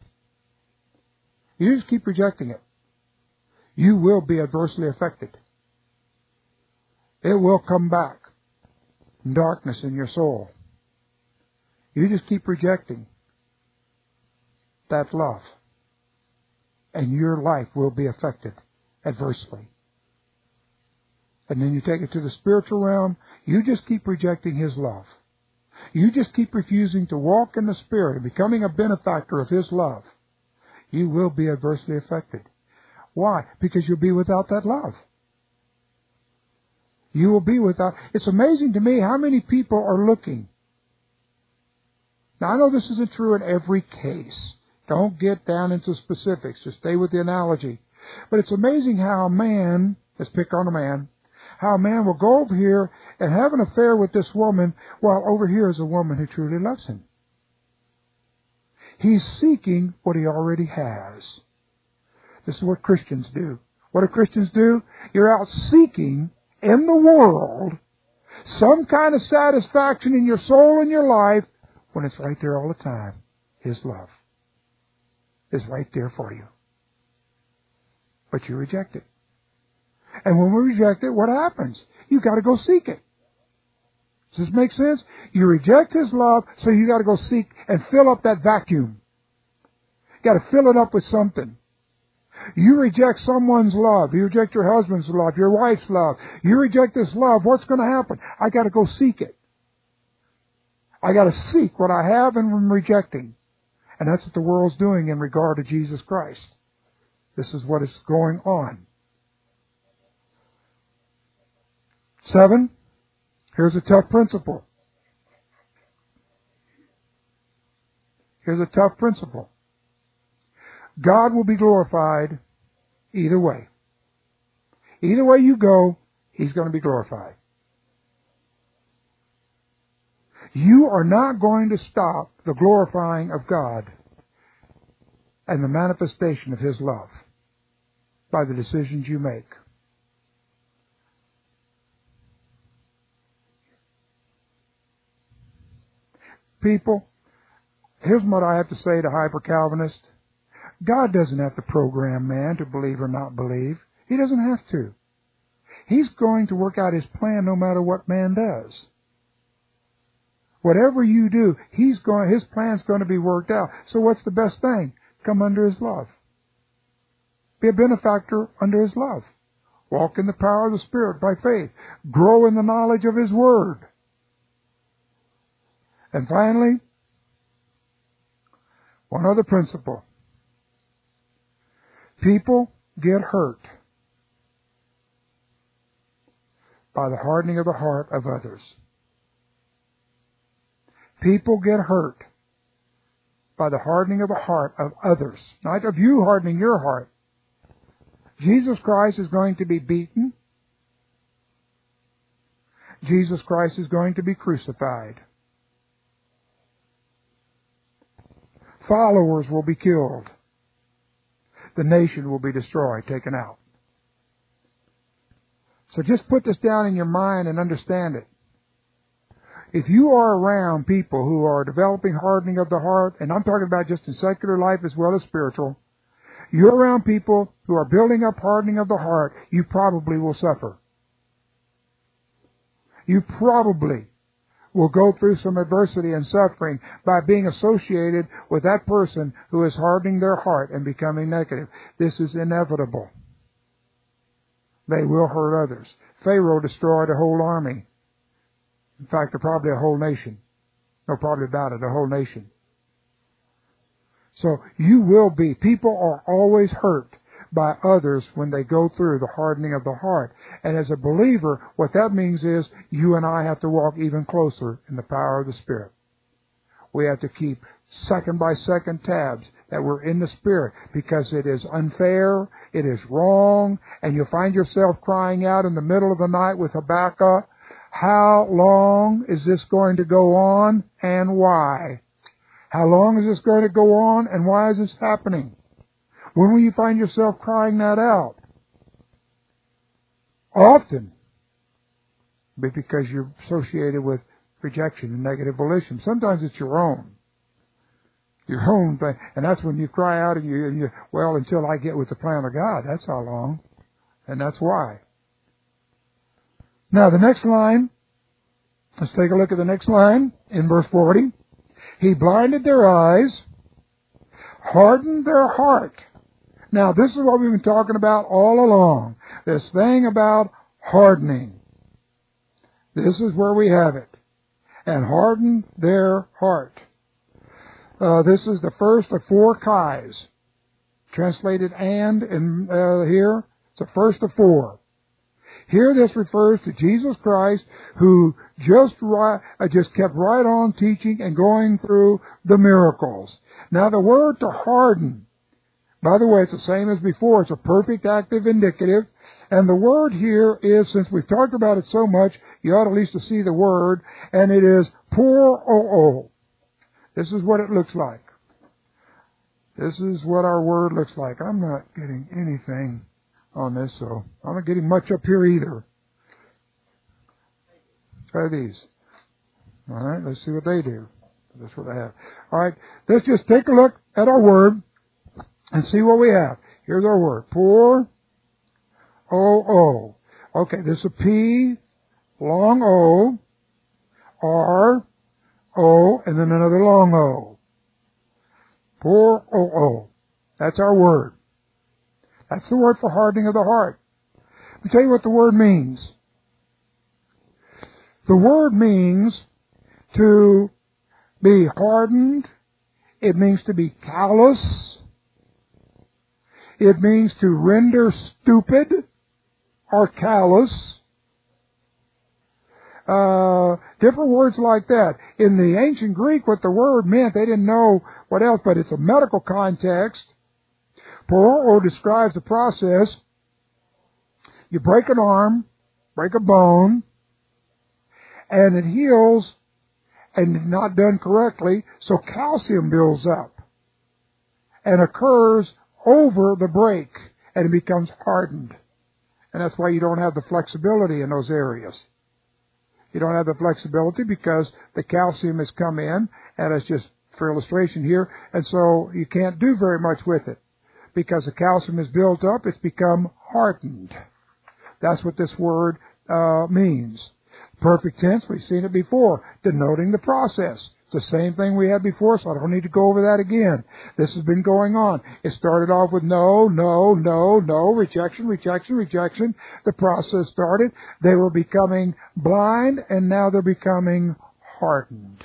You just keep rejecting it. You will be adversely affected. It will come back. Darkness in your soul. You just keep rejecting that love. And your life will be affected adversely. And then you take it to the spiritual realm. You just keep rejecting His love. You just keep refusing to walk in the Spirit and becoming a benefactor of His love. You will be adversely affected. Why? Because you'll be without that love. You will be without... It's amazing to me how many people are looking. Now, I know this isn't true in every case. Don't get down into specifics. Just stay with the analogy. But it's amazing how a man, let's pick on a man, how a man will go over here and have an affair with this woman while over here is a woman who truly loves him. He's seeking what he already has. This is what Christians do. What do Christians do? You're out seeking in the world some kind of satisfaction in your soul and your life when it's right there all the time. His love is right there for you. But you reject it. And when we reject it, what happens? You've got to go seek it. Does this make sense? You reject His love, so you got to go seek and fill up that vacuum. You got to fill it up with something. You reject someone's love. You reject your husband's love, your wife's love. You reject this love. What's going to happen? I got to go seek it. I got to seek what I have and I'm rejecting. And that's what the world's doing in regard to Jesus Christ. This is what is going on. 7. Here's a tough principle. Here's a tough principle. God will be glorified either way. Either way you go, He's going to be glorified. You are not going to stop the glorifying of God and the manifestation of His love by the decisions you make. People, here's what I have to say to hyper-Calvinists. God doesn't have to program man to believe or not believe. He doesn't have to. He's going to work out His plan no matter what man does. Whatever you do, His plan's going to be worked out. So what's the best thing? Come under His love. Be a benefactor under His love. Walk in the power of the Spirit by faith. Grow in the knowledge of His Word. And finally, one other principle. People get hurt by the hardening of the heart of others. People get hurt by the hardening of the heart of others. Not of you hardening your heart. Jesus Christ is going to be beaten. Jesus Christ is going to be crucified. Followers will be killed. The nation will be destroyed, taken out. So just put this down in your mind and understand it. if you are around people who are developing hardening of the heart, and I'm talking about just in secular life as well as spiritual, you're around people who are building up hardening of the heart, you probably will suffer. You probably will go through some adversity and suffering by being associated with that person who is hardening their heart and becoming negative. This is inevitable. They will hurt others. Pharaoh destroyed a whole army. In fact, probably a whole nation. No, probably about it, a whole nation. So you will be. People are always hurt by others when they go through the hardening of the heart. And as a believer, what that means is you and I have to walk even closer in the power of the Spirit. We have to keep second by second tabs that we're in the Spirit, because it is unfair, it is wrong, and you'll find yourself crying out in the middle of the night with Habakkuk, how long is this going to go on and why? How long is this going to go on and why is this happening? When will you find yourself crying that out? Often. But because you're associated with rejection and negative volition. Sometimes it's your own. Your own thing. And that's when you cry out and you well, until I get with the plan of God. That's how long. And that's why. Now the next line. Let's take a look at the next line in verse 40. He blinded their eyes, hardened their heart. Now, this is what we've been talking about all along. This thing about hardening. This is where we have it. And hardened their heart. This is the first of 4 Kais. Translated and in here. It's the first of 4. Here this refers to Jesus Christ, who just kept right on teaching and going through the miracles. Now the word to harden, by the way, it's the same as before. It's a perfect active indicative. And the word here is, since we've talked about it so much, you ought at least to see the word, and it is por. This is what it looks like. This is what our word looks like. I'm not getting anything on this, so I'm not getting much up here either. Try these. All right, let's see what they do. That's what I have. All right, let's just take a look at our word and see what we have. Here's our word. Por. O. Okay, this is a P, long O, R, O, and then another long O. Por. O. That's our word. That's the word for hardening of the heart. Let me tell you what the word means. The word means to be hardened. It means to be callous. It means to render stupid or callous. Different words like that. In the ancient Greek, what the word meant, they didn't know what else, but it's a medical context. Poroo describes the process. You break an arm, break a bone, and it heals and not done correctly, so calcium builds up and occurs over the break, and it becomes hardened. And that's why you don't have the flexibility in those areas. You don't have the flexibility because the calcium has come in, and it's just for illustration here, and so you can't do very much with it. Because the calcium is built up, it's become hardened. That's what this word means. Perfect tense, we've seen it before, denoting the process. It's the same thing we had before, so I don't need to go over that again. This has been going on. It started off with no, rejection. The process started. They were becoming blind, and now they're becoming hardened.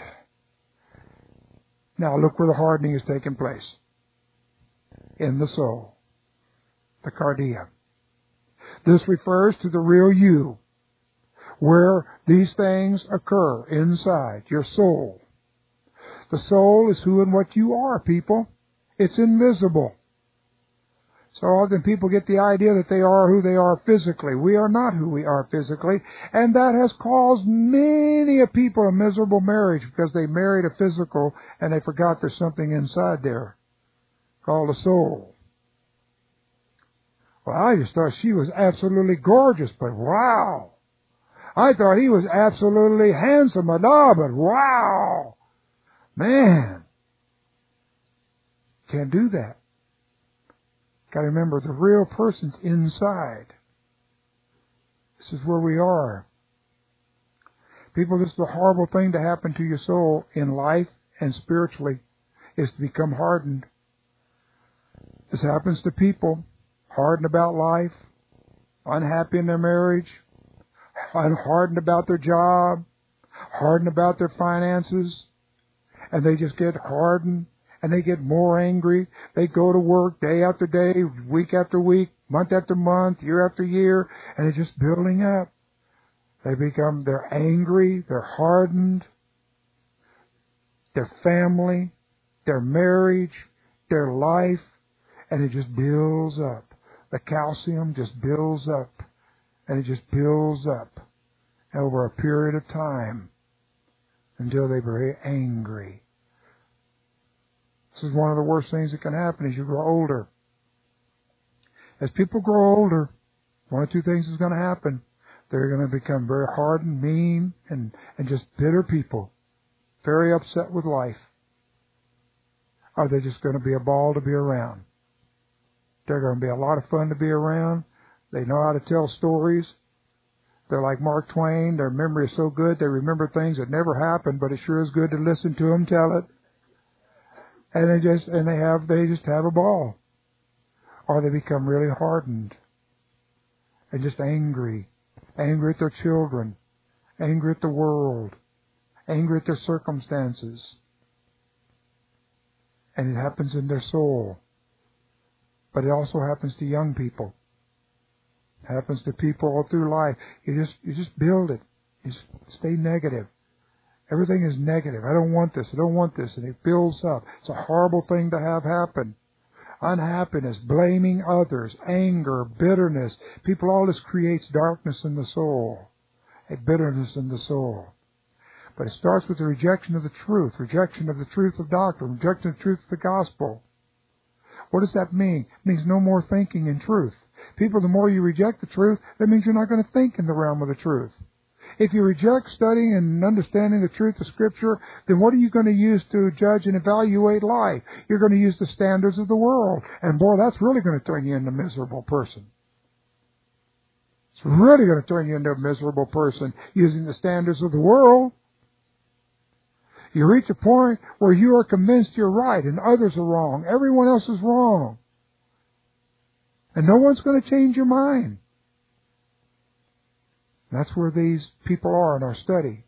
Now look where the hardening is taking place. In the soul, the cardia. This refers to the real you, where these things occur inside your soul. The soul is who and what you are, people. It's invisible. So often people get the idea that they are who they are physically. We are not who we are physically, and that has caused many a people a miserable marriage because they married a physical and they forgot there's something inside there called a soul. Well, I just thought she was absolutely gorgeous, but wow. I thought he was absolutely handsome, but wow, man, can't do that. Got to remember, the real person's inside. This is where we are. People, this is a horrible thing to happen to your soul in life and spiritually, is to become hardened. This happens to people, hardened about life, unhappy in their marriage, hardened about their job, hardened about their finances, and they just get hardened, and they get more angry. They go to work day after day, week after week, month after month, year after year, and it's just building up. They're angry, they're hardened, their family, their marriage, their life, and it just builds up. The calcium just builds up, and it just builds up over a period of time until they're very angry. This is one of the worst things that can happen as you grow older. As people grow older, one of two things is going to happen. They're going to become very hardened, mean, and just bitter people, very upset with life. Or they're just going to be a ball to be around. They're going to be a lot of fun to be around. They know how to tell stories. They're like Mark Twain. Their memory is so good they remember things that never happened, but it sure is good to listen to them tell it. And they just have a ball. Or they become really hardened and just angry. Angry at their children, angry at the world, angry at their circumstances. And it happens in their soul. But it also happens to young people. It happens to people all through life. You just build it. You just stay negative. Everything is negative. I don't want this. I don't want this. And it builds up. It's a horrible thing to have happen. Unhappiness, blaming others, anger, bitterness. People, all this creates darkness in the soul, a bitterness in the soul. But it starts with the rejection of the truth of doctrine, rejection of the truth of the gospel. What does that mean? It means no more thinking in truth. People, the more you reject the truth, that means you're not going to think in the realm of the truth. If you reject studying and understanding the truth of Scripture, then what are you going to use to judge and evaluate life? You're going to use the standards of the world. And boy, that's really going to turn you into a miserable person. It's really going to turn you into a miserable person using the standards of the world. You reach a point where you are convinced you're right and others are wrong. Everyone else is wrong. And no one's going to change your mind. That's where these people are in our study.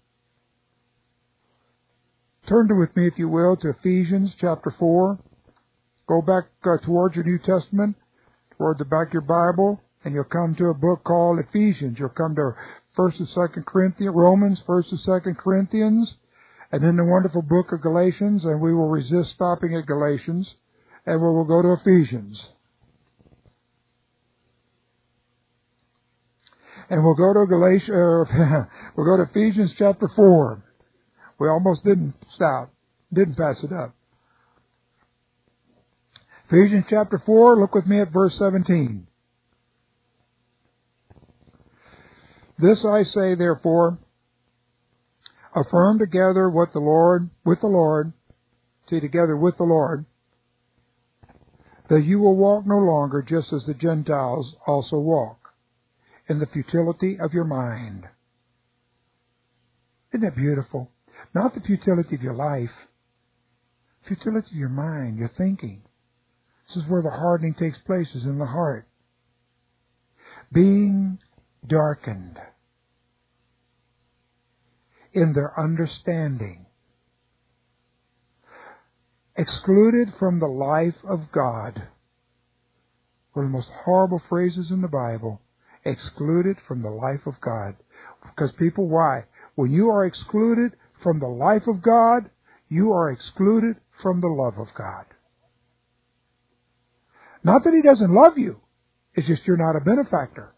Turn with me, if you will, to Ephesians chapter 4. Go back towards your New Testament, toward the back of your Bible, and you'll come to a book called Ephesians. You'll come to 1st and 2nd Corinthians, Romans, 1st and 2nd Corinthians, and then the wonderful book of Galatians, and we will resist stopping at Galatians, and we will go to Ephesians. And we'll go to we'll go to Ephesians chapter 4. We almost didn't pass it up. Ephesians chapter 4, look with me at verse 17. This I say, therefore, affirm together with the Lord, that you will walk no longer just as the Gentiles also walk, in the futility of your mind. Isn't that beautiful? Not the futility of your life. Futility of your mind, your thinking. This is where the hardening takes place, is in the heart. Being darkened in their understanding. Excluded from the life of God. One of the most horrible phrases in the Bible. Excluded from the life of God. Because people, why? When you are excluded from the life of God, you are excluded from the love of God. Not that He doesn't love you. It's just you're not a benefactor.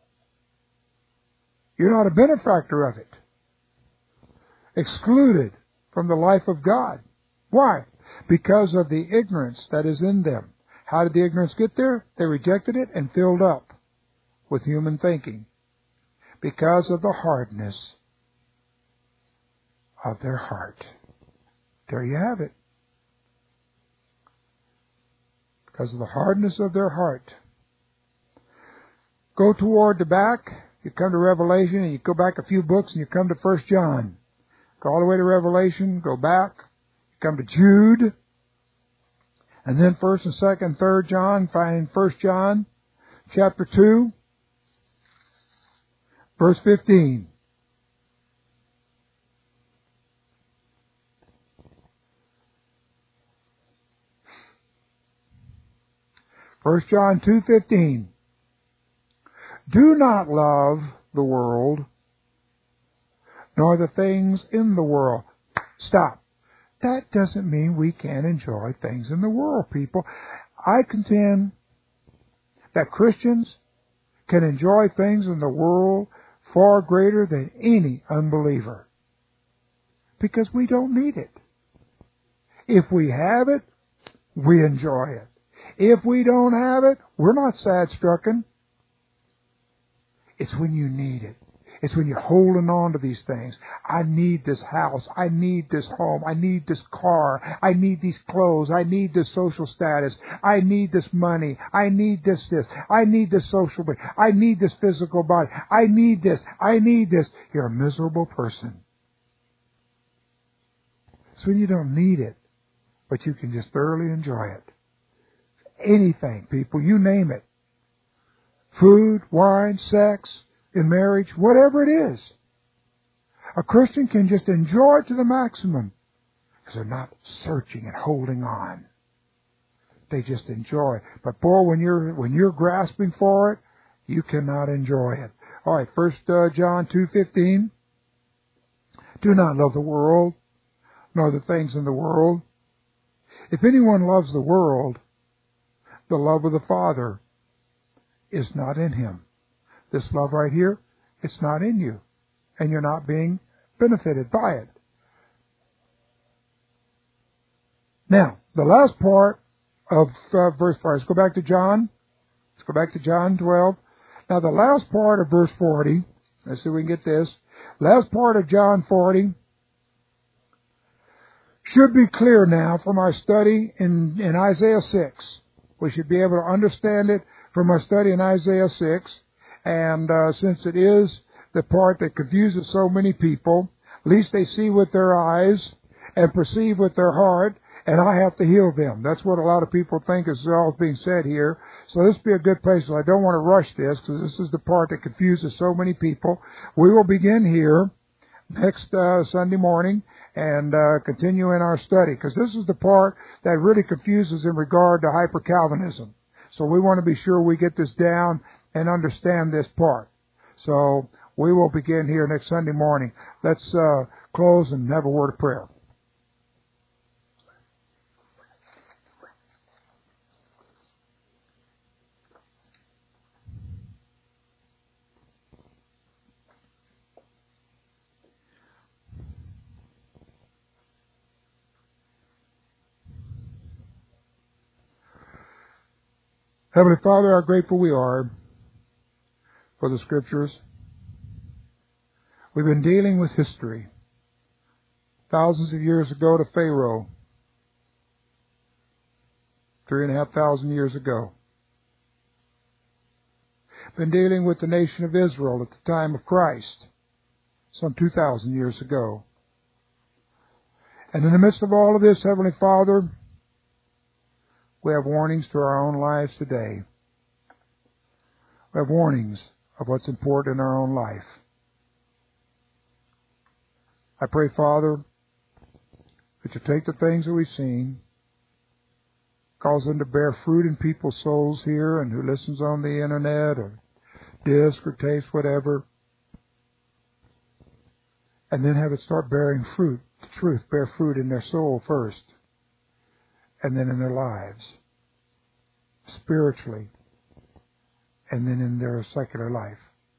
You're not a benefactor of it. Excluded from the life of God. Why? Because of the ignorance that is in them. How did the ignorance get there? They rejected it and filled up with human thinking. because of the hardness of their heart. There you have it. Because of the hardness of their heart. Go toward the back. You come to Revelation, and you go back a few books, and you come to 1 John. Go all the way to Revelation, go back. You come to Jude. And then 1st and 2nd, 3rd John, find 1 John chapter 2, verse 15. First John 2:15. Do not love the world, nor the things in the world. Stop. That doesn't mean we can't enjoy things in the world, people. I contend that Christians can enjoy things in the world far greater than any unbeliever. Because we don't need it. If we have it, we enjoy it. If we don't have it, we're not sad-stricken. It's when you need it. It's when you're holding on to these things. I need this house. I need this home. I need this car. I need these clothes. I need this social status. I need this money. I need this. I need this social body. I need this physical body. I need this. I need this. You're a miserable person. It's when you don't need it, but you can just thoroughly enjoy it. Anything, people, you name it. Food, wine, sex, in marriage, whatever it is. A Christian can just enjoy it to the maximum because they're not searching and holding on. They just enjoy it. But boy, when you're grasping for it, you cannot enjoy it. All right, 1 John 2:15. Do not love the world, nor the things in the world. If anyone loves the world, the love of the Father is not in him. This love right here, it's not in you. And you're not being benefited by it. Now, the last part of verse 4. Let's go back to John. Let's go back to John 12. Now, the last part of verse 40. Let's see if we can get this. Last part of John 40 should be clear now from our study in Isaiah 6. We should be able to understand it from our study in Isaiah 6. And since it is the part that confuses so many people, at least they see with their eyes and perceive with their heart, and I have to heal them. That's what a lot of people think is all being said here. So this would be a good place. I don't want to rush this because this is the part that confuses so many people. We will begin here next Sunday morning and continue in our study because this is the part that really confuses in regard to hyper-Calvinism. So we want to be sure we get this down and understand this part. So we will begin here next Sunday morning. Let's close and have a word of prayer. Heavenly Father, how grateful we are for the Scriptures. We've been dealing with history. Thousands of years ago to Pharaoh. 3,500 years ago. Been dealing with the nation of Israel at the time of Christ. Some 2,000 years ago. And in the midst of all of this, Heavenly Father, we have warnings to our own lives today. We have warnings of what's important in our own life. I pray, Father, that you take the things that we've seen, cause them to bear fruit in people's souls here and who listens on the internet or disc or tapes, whatever, and then have it start bearing fruit, the truth, bear fruit in their soul first, and then in their lives, spiritually, and then in their secular life.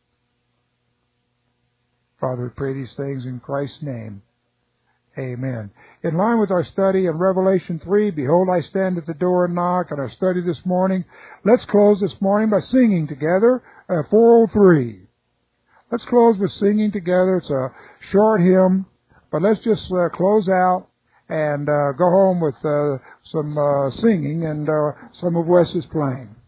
Father, we pray these things in Christ's name. Amen. In line with our study in Revelation 3, behold, I stand at the door and knock, and our study this morning, let's close this morning by singing together 403. let's close with singing together. It's a short hymn, but let's just close out and go home with some singing and some of Wes's playing.